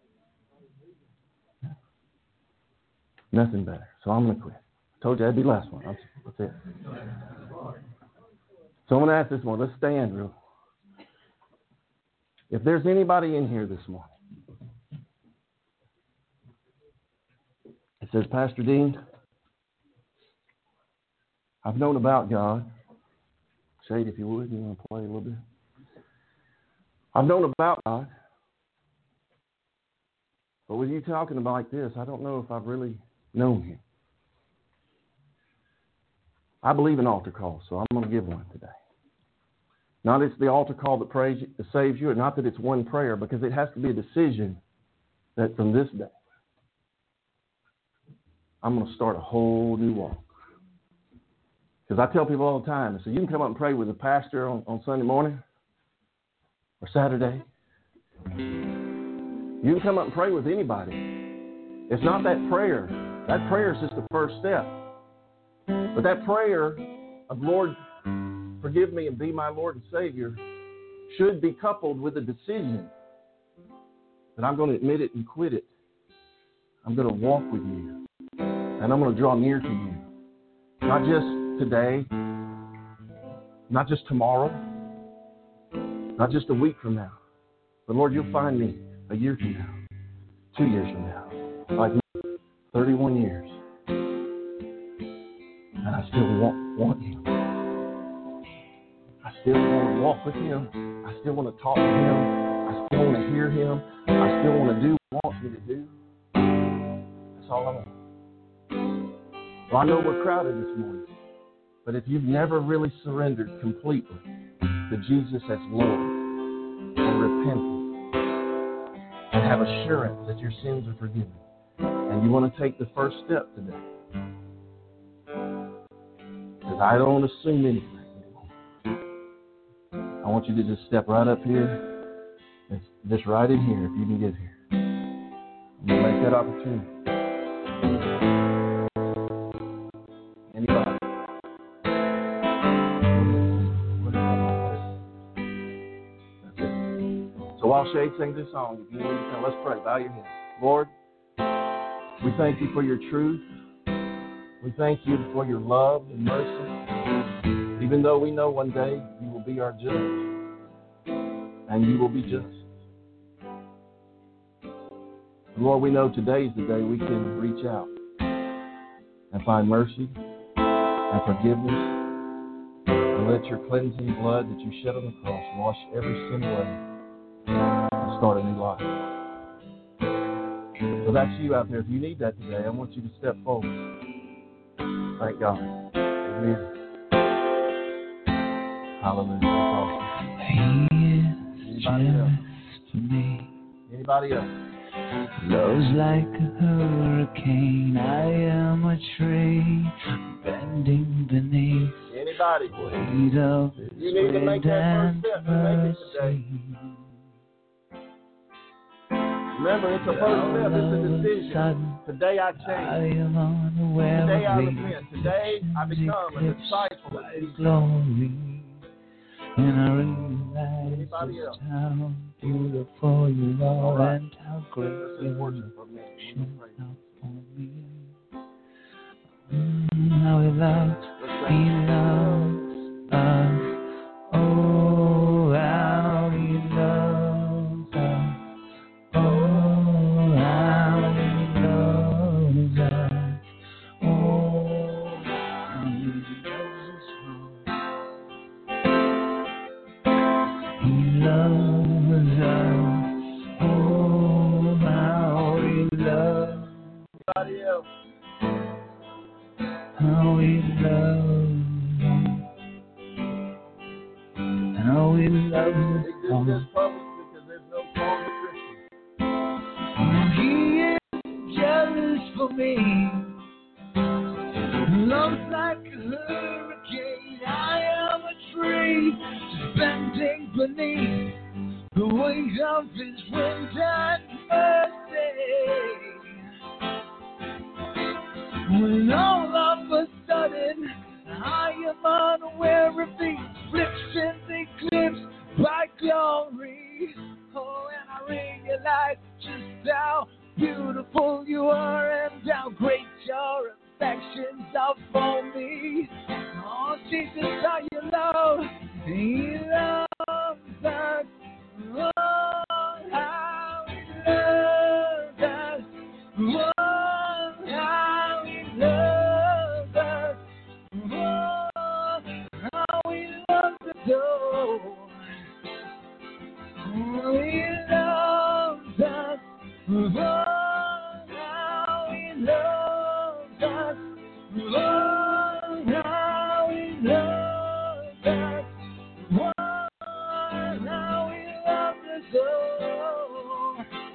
Nothing better. So I'm going to quit. I told you that'd be the last one. That's it. So I'm going to ask this morning. Let's stand real. If there's anybody in here this morning, it says, Pastor Dean, I've known about God. Shade, if you would, you want to play a little bit? I've known about God. But with you talking about like this, I don't know if I've really known Him. I believe in altar calls, so I'm going to give one today. Not it's the altar call that prays, that saves you, or not that it's one prayer, because it has to be a decision that from this day, I'm going to start a whole new walk. Because I tell people all the time, I say, you can come up and pray with a pastor on, on Sunday morning or Saturday. You can come up and pray with anybody. It's not that prayer. That prayer is just the first step. But that prayer of, Lord, forgive me and be my Lord and Savior, should be coupled with a decision that I'm going to admit it and quit it. I'm going to walk with you. And I'm going to draw near to you. Not just today, not just tomorrow, not just a week from now. But Lord, you'll find me a year from now, two years from now, like thirty-one years. And I still want, want you. I still want to walk with him. I still want to talk to him. I still want to hear him. I still want to do what he wants me to do. That's all I want. Well, I know we're crowded this morning, but if you've never really surrendered completely to Jesus as Lord and repented and have assurance that your sins are forgiven, and you want to take the first step today, because I don't assume anything anymore. I want you to just step right up here, and just right in here if you can get here. I'm going to make that opportunity. Anybody? That's it. So while Shade sings this song, if you need to come, let's pray. Bow your head. Lord, we thank you for your truth. We thank you for your love and mercy. Even though we know one day you will be our judge, and you will be just. And Lord, we know today's the day we can reach out and find mercy and forgiveness, and let your cleansing blood that you shed on the cross wash every sin away and start a new life. So that's you out there. If you need that today, I want you to step forward. Thank God. Amen. Hallelujah. He is Anybody else? just for me. Anybody else? Blows like a hurricane. I am a tree bending beneath Anybody? weight of His You need to make wind that and first step to make it today. mercy. Remember, it's a first step. It's a All of a decision. sudden, Today I I change. am unaware Today I of repent. Today I become a disciple of His Jesus. glory, and I realize Anybody just else? how beautiful you are right. and how great Let's you worship for a minute. show We'll pray. up for me. Mm, how He loves, Let's He sing. loves us. Oh, how He loves us. Oh, how He loves us. Oh, how He loves us all. He loves us. Oh, how He loves. Anybody else? How He loves. How He loves us We do all. this public because there's no call to Christian. He is jealous for me. Love's like a hurricane. I am a tree just bending beneath the weight of His wind and mercy. When all of a sudden I am unaware of the afflictions eclipsed by glory. Oh, and I realize just how beautiful you are and how great your affections are for me. Oh, Jesus saw your love. He loves us. Oh, how he loves us. Oh, how he loves us. Oh, how he loves us. Oh, he loves us. Oh, how he loves us. Oh, how he loves us. Oh, how he loves us. Oh,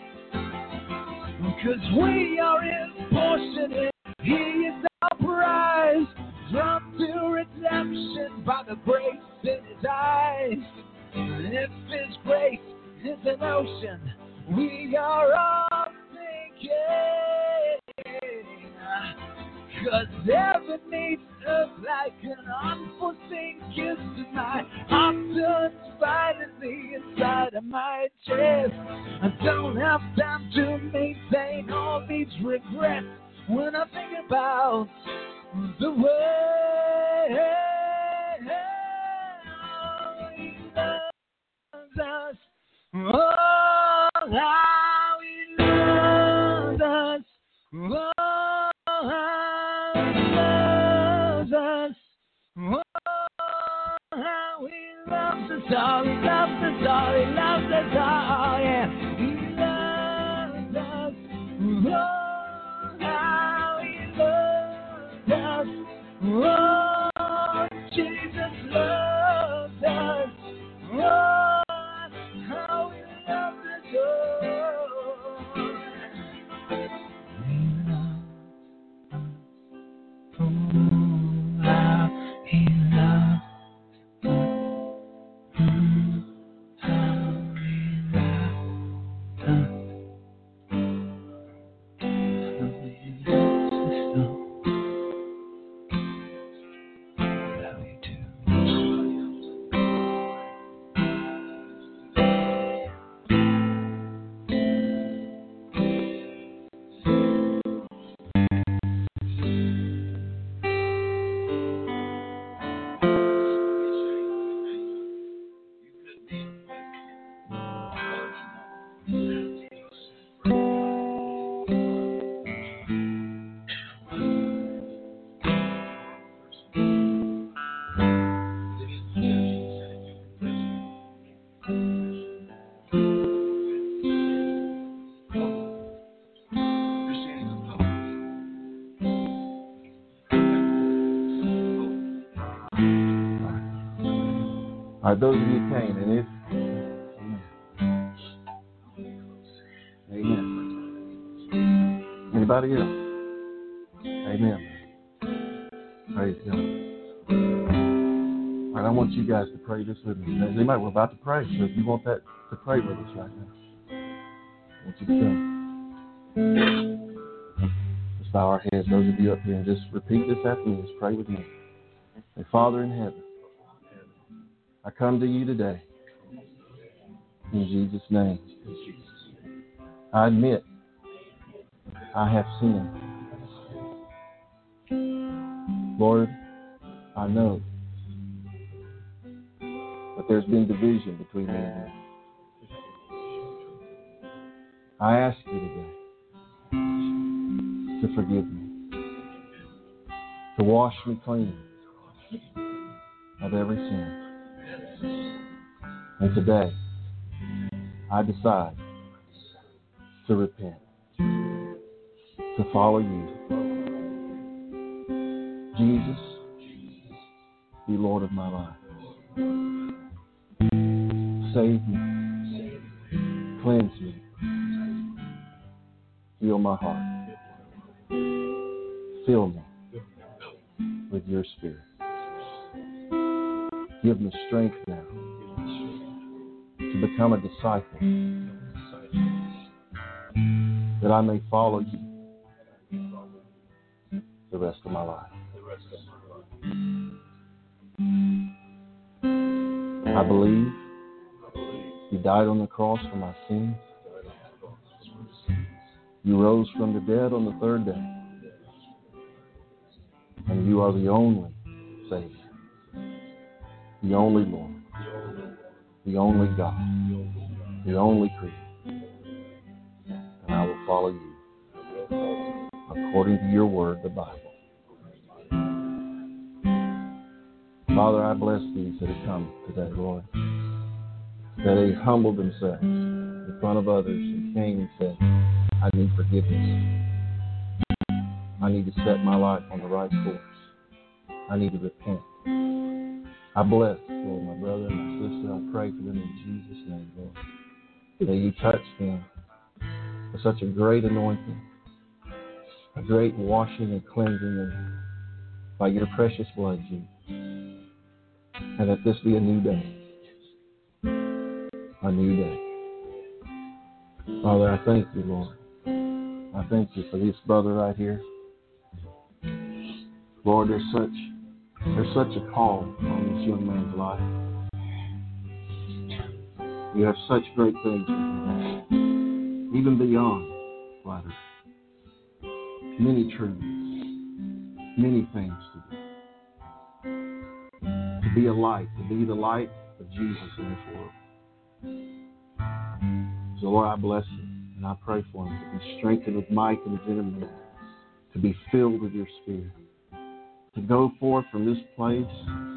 'cause we are his portion, he is our prize. Drawn to redemption by the grace in his eyes. If his grace is an ocean, we are all sinking. 'Cause heaven needs us like an unforeseen kiss tonight. Heart turns violently inside of my chest. I don't have time to maintain all these regrets when I think about the way he loves us. Oh, how he loves us. Oh, how he loves us. Oh, how he loves us all. He loves us all. He loves us all. Yeah, he loves us. Oh, how he loves us. Oh, Jesus loves us. Oh, how he loves us. Oh, he loves us. Oh, how he loves us. Mm, how he loves us. All right, those of you came, and if Amen. Anybody else? Amen. Praise God. All right, I want you guys to pray this with me. Anybody, we're about to pray, so if you want that to pray with us right now, I want you to come. Let's bow our heads, those of you up here, and just repeat this after me. Just pray with me. Say, Father in heaven, I come to you today in Jesus' name. I admit I have sinned. Lord, I know that there's been division between me and you. I ask you today to forgive me, to wash me clean of every sin. And today, I decide to repent, to follow you. Jesus, be Lord of my life. Save me, cleanse me, heal my heart, fill me with your Spirit. Give me strength now to become a disciple, that I may follow you the rest of my life. I believe you died on the cross for my sins. You rose from the dead on the third day. And you are the only Savior. the only Lord, the only God, the only Creator. And I will follow you according to your word, the Bible. Father, I bless these that have come today, Lord, that they humbled themselves in front of others and came and said, I need forgiveness. I need to set my life on the right course. I need to repent. I bless, Lord, my brother and my sister. I pray for them in Jesus' name, Lord. That you touch them with such a great anointing, a great washing and cleansing them by your precious blood, Jesus. And that this be a new day. A new day. Father, I thank you, Lord. I thank you for this brother right here. Lord, there's such there's such a call on this young man's life. You have such great things for him, even beyond flattery. Many truths, many things to do. To be a light, to be the light of Jesus in this world. So Lord, I bless him and I pray for him to be strengthened with might in his inner man, to be filled with your Spirit, to go forth from this place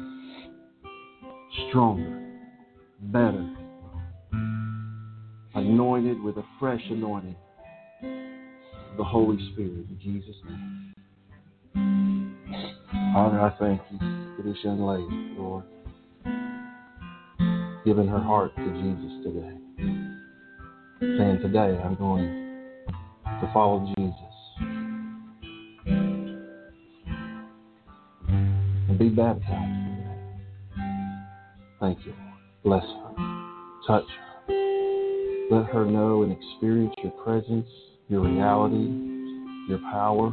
stronger, better, anointed with a fresh anointing of the Holy Spirit in Jesus' name. Father, I thank you for this young lady, Lord, giving her heart to Jesus today. Saying today I'm going to follow Jesus and be baptized today. Thank you, Lord. Bless her. Touch her. Let her know and experience your presence, your reality, your power.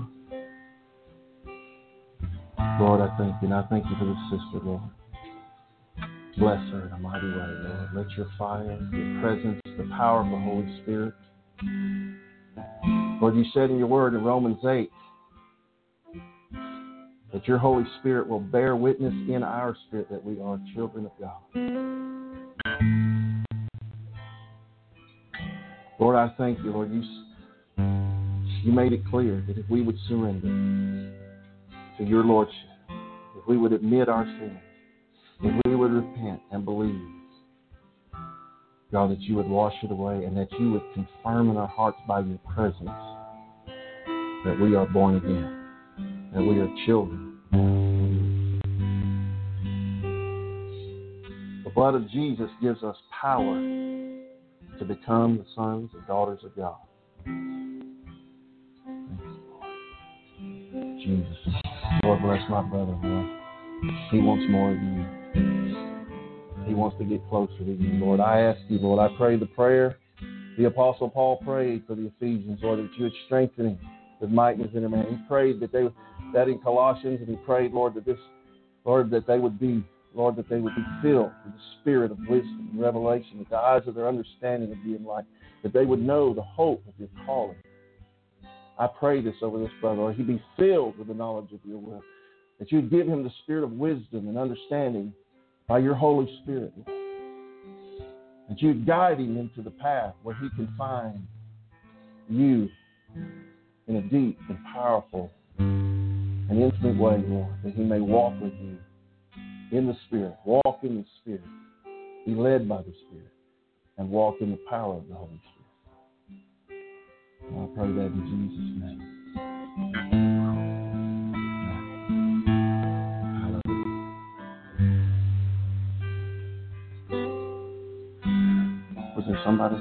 Lord, I thank you, and I thank you for this sister, Lord. Bless her in a mighty way, Lord. Let your fire, your presence, the power of the Holy Spirit. Lord, you said in your word in Romans eight that your Holy Spirit will bear witness in our spirit that we are children of God. Lord, I thank you, Lord. You, you made it clear that if we would surrender to your Lordship, if we would admit our sins, if we would repent and believe, God, that you would wash it away and that you would confirm in our hearts by your presence that we are born again, that we are children. The blood of Jesus gives us power to become the sons and daughters of God. Thank you, Lord. Jesus. Lord, bless my brother, Lord. He wants more of you. He wants to get closer to you, Lord. I ask you, Lord, I pray the prayer the Apostle Paul prayed for the Ephesians, Lord, that you would strengthen him with might in his inner man. He prayed that they that in Colossians, and he prayed, Lord, that this, Lord, that they would be, Lord, that they would be filled with the spirit of wisdom and revelation, that the eyes of their understanding would be enlightened, that they would know the hope of your calling. I pray this over this brother, Lord, he be filled with the knowledge of your will, that you would give him the spirit of wisdom and understanding by your Holy Spirit, that you would guide him into the path where he can find you in a deep and powerful and intimate way, Lord, that he may walk with you in the Spirit, walk in the Spirit, be led by the Spirit, and walk in the power of the Holy Spirit. And I pray that in Jesus' name. Was there somebody?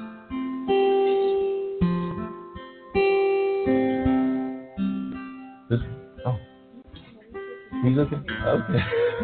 This? Oh. He's okay? Okay.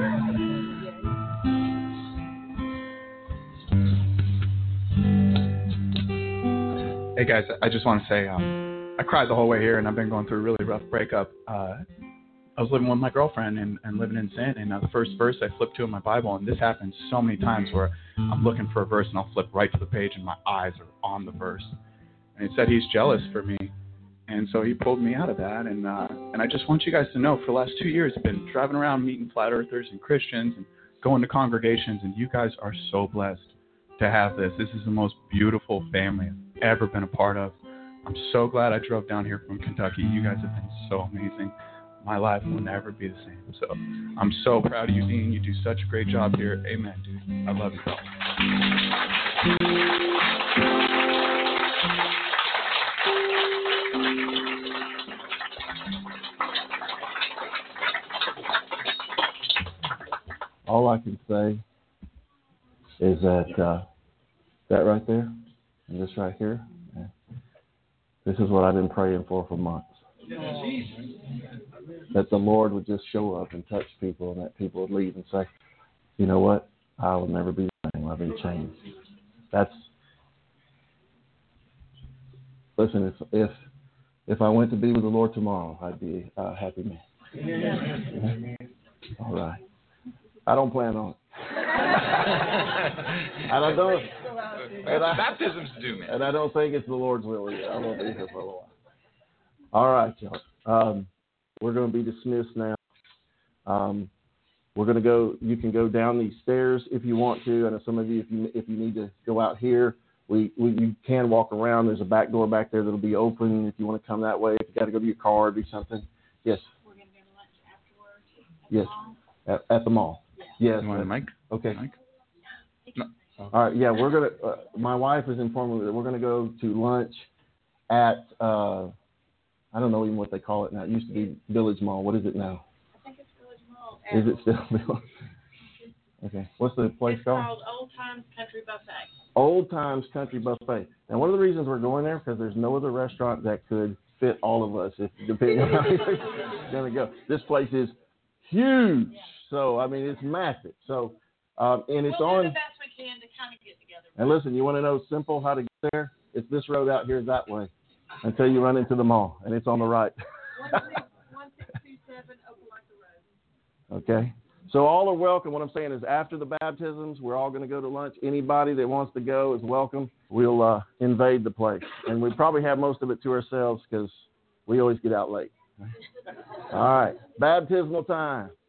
Hey guys, I just want to say um, I cried the whole way here, and I've been going through a really rough breakup. Uh, I was living with my girlfriend and, and living in sin, and uh, the first verse I flipped to in my Bible, and this happens so many times where I'm looking for a verse and I'll flip right to the page and my eyes are on the verse. And it said he's jealous for me, and so he pulled me out of that. And uh, and I just want you guys to know, for the last two years I've been driving around meeting flat earthers and Christians and go into congregations, and you guys are so blessed to have this. This is the most beautiful family I've ever been a part of. I'm so glad I drove down here from Kentucky. You guys have been so amazing. My life will never be the same. So I'm so proud of you, Dean. You do such a great job here. Amen, dude. I love you, bro. All I can say is that uh, that right there and this right here, this is what I've been praying for for months. That the Lord would just show up and touch people, and that people would leave and say, you know what, I will never be the same. I've been changed. That's, listen, if if, if I went to be with the Lord tomorrow, I'd be a happy man. Yeah? All right. I don't plan on it. And I don't. And I, Baptisms do, man. And I don't think it's the Lord's will either. I'm going to be here for a little while. All right, y'all. Um, we're going to be dismissed now. Um, we're going to go. You can go down these stairs if you want to. I know some of you, if you if you need to go out here, we, we you can walk around. There's a back door back there that'll be open if you want to come that way. If you got to go to your car or do something. Yes. We're going to go to lunch afterwards. At yes. The at, at the mall. Yeah. Yes. You want a mic? Okay. Mic? No. All right. Yeah, we're gonna. Uh, my wife has informed me that we're gonna go to lunch at. Uh, I don't know even what they call it now. It used to be Village Mall. What is it now? I think it's Village Mall. Is it still Village? Okay. What's the place It's called? called Old Times Country Buffet. Old Times Country Buffet. Now, one of the reasons we're going there because there's no other restaurant that could fit all of us, if depending on how you're gonna go. This place is huge. So I mean, it's massive. So um, and it's we'll on. do the best we can to kind of get together. And listen, you want to know simple how to get there? It's this road out here that way until you run into the mall, and it's on the right. one six two seven Opelika Road. Okay. So all are welcome. What I'm saying is after the baptisms, we're all going to go to lunch. Anybody that wants to go is welcome. We'll uh, invade the place. And we probably have most of it to ourselves because we always get out late. All right. Baptismal time.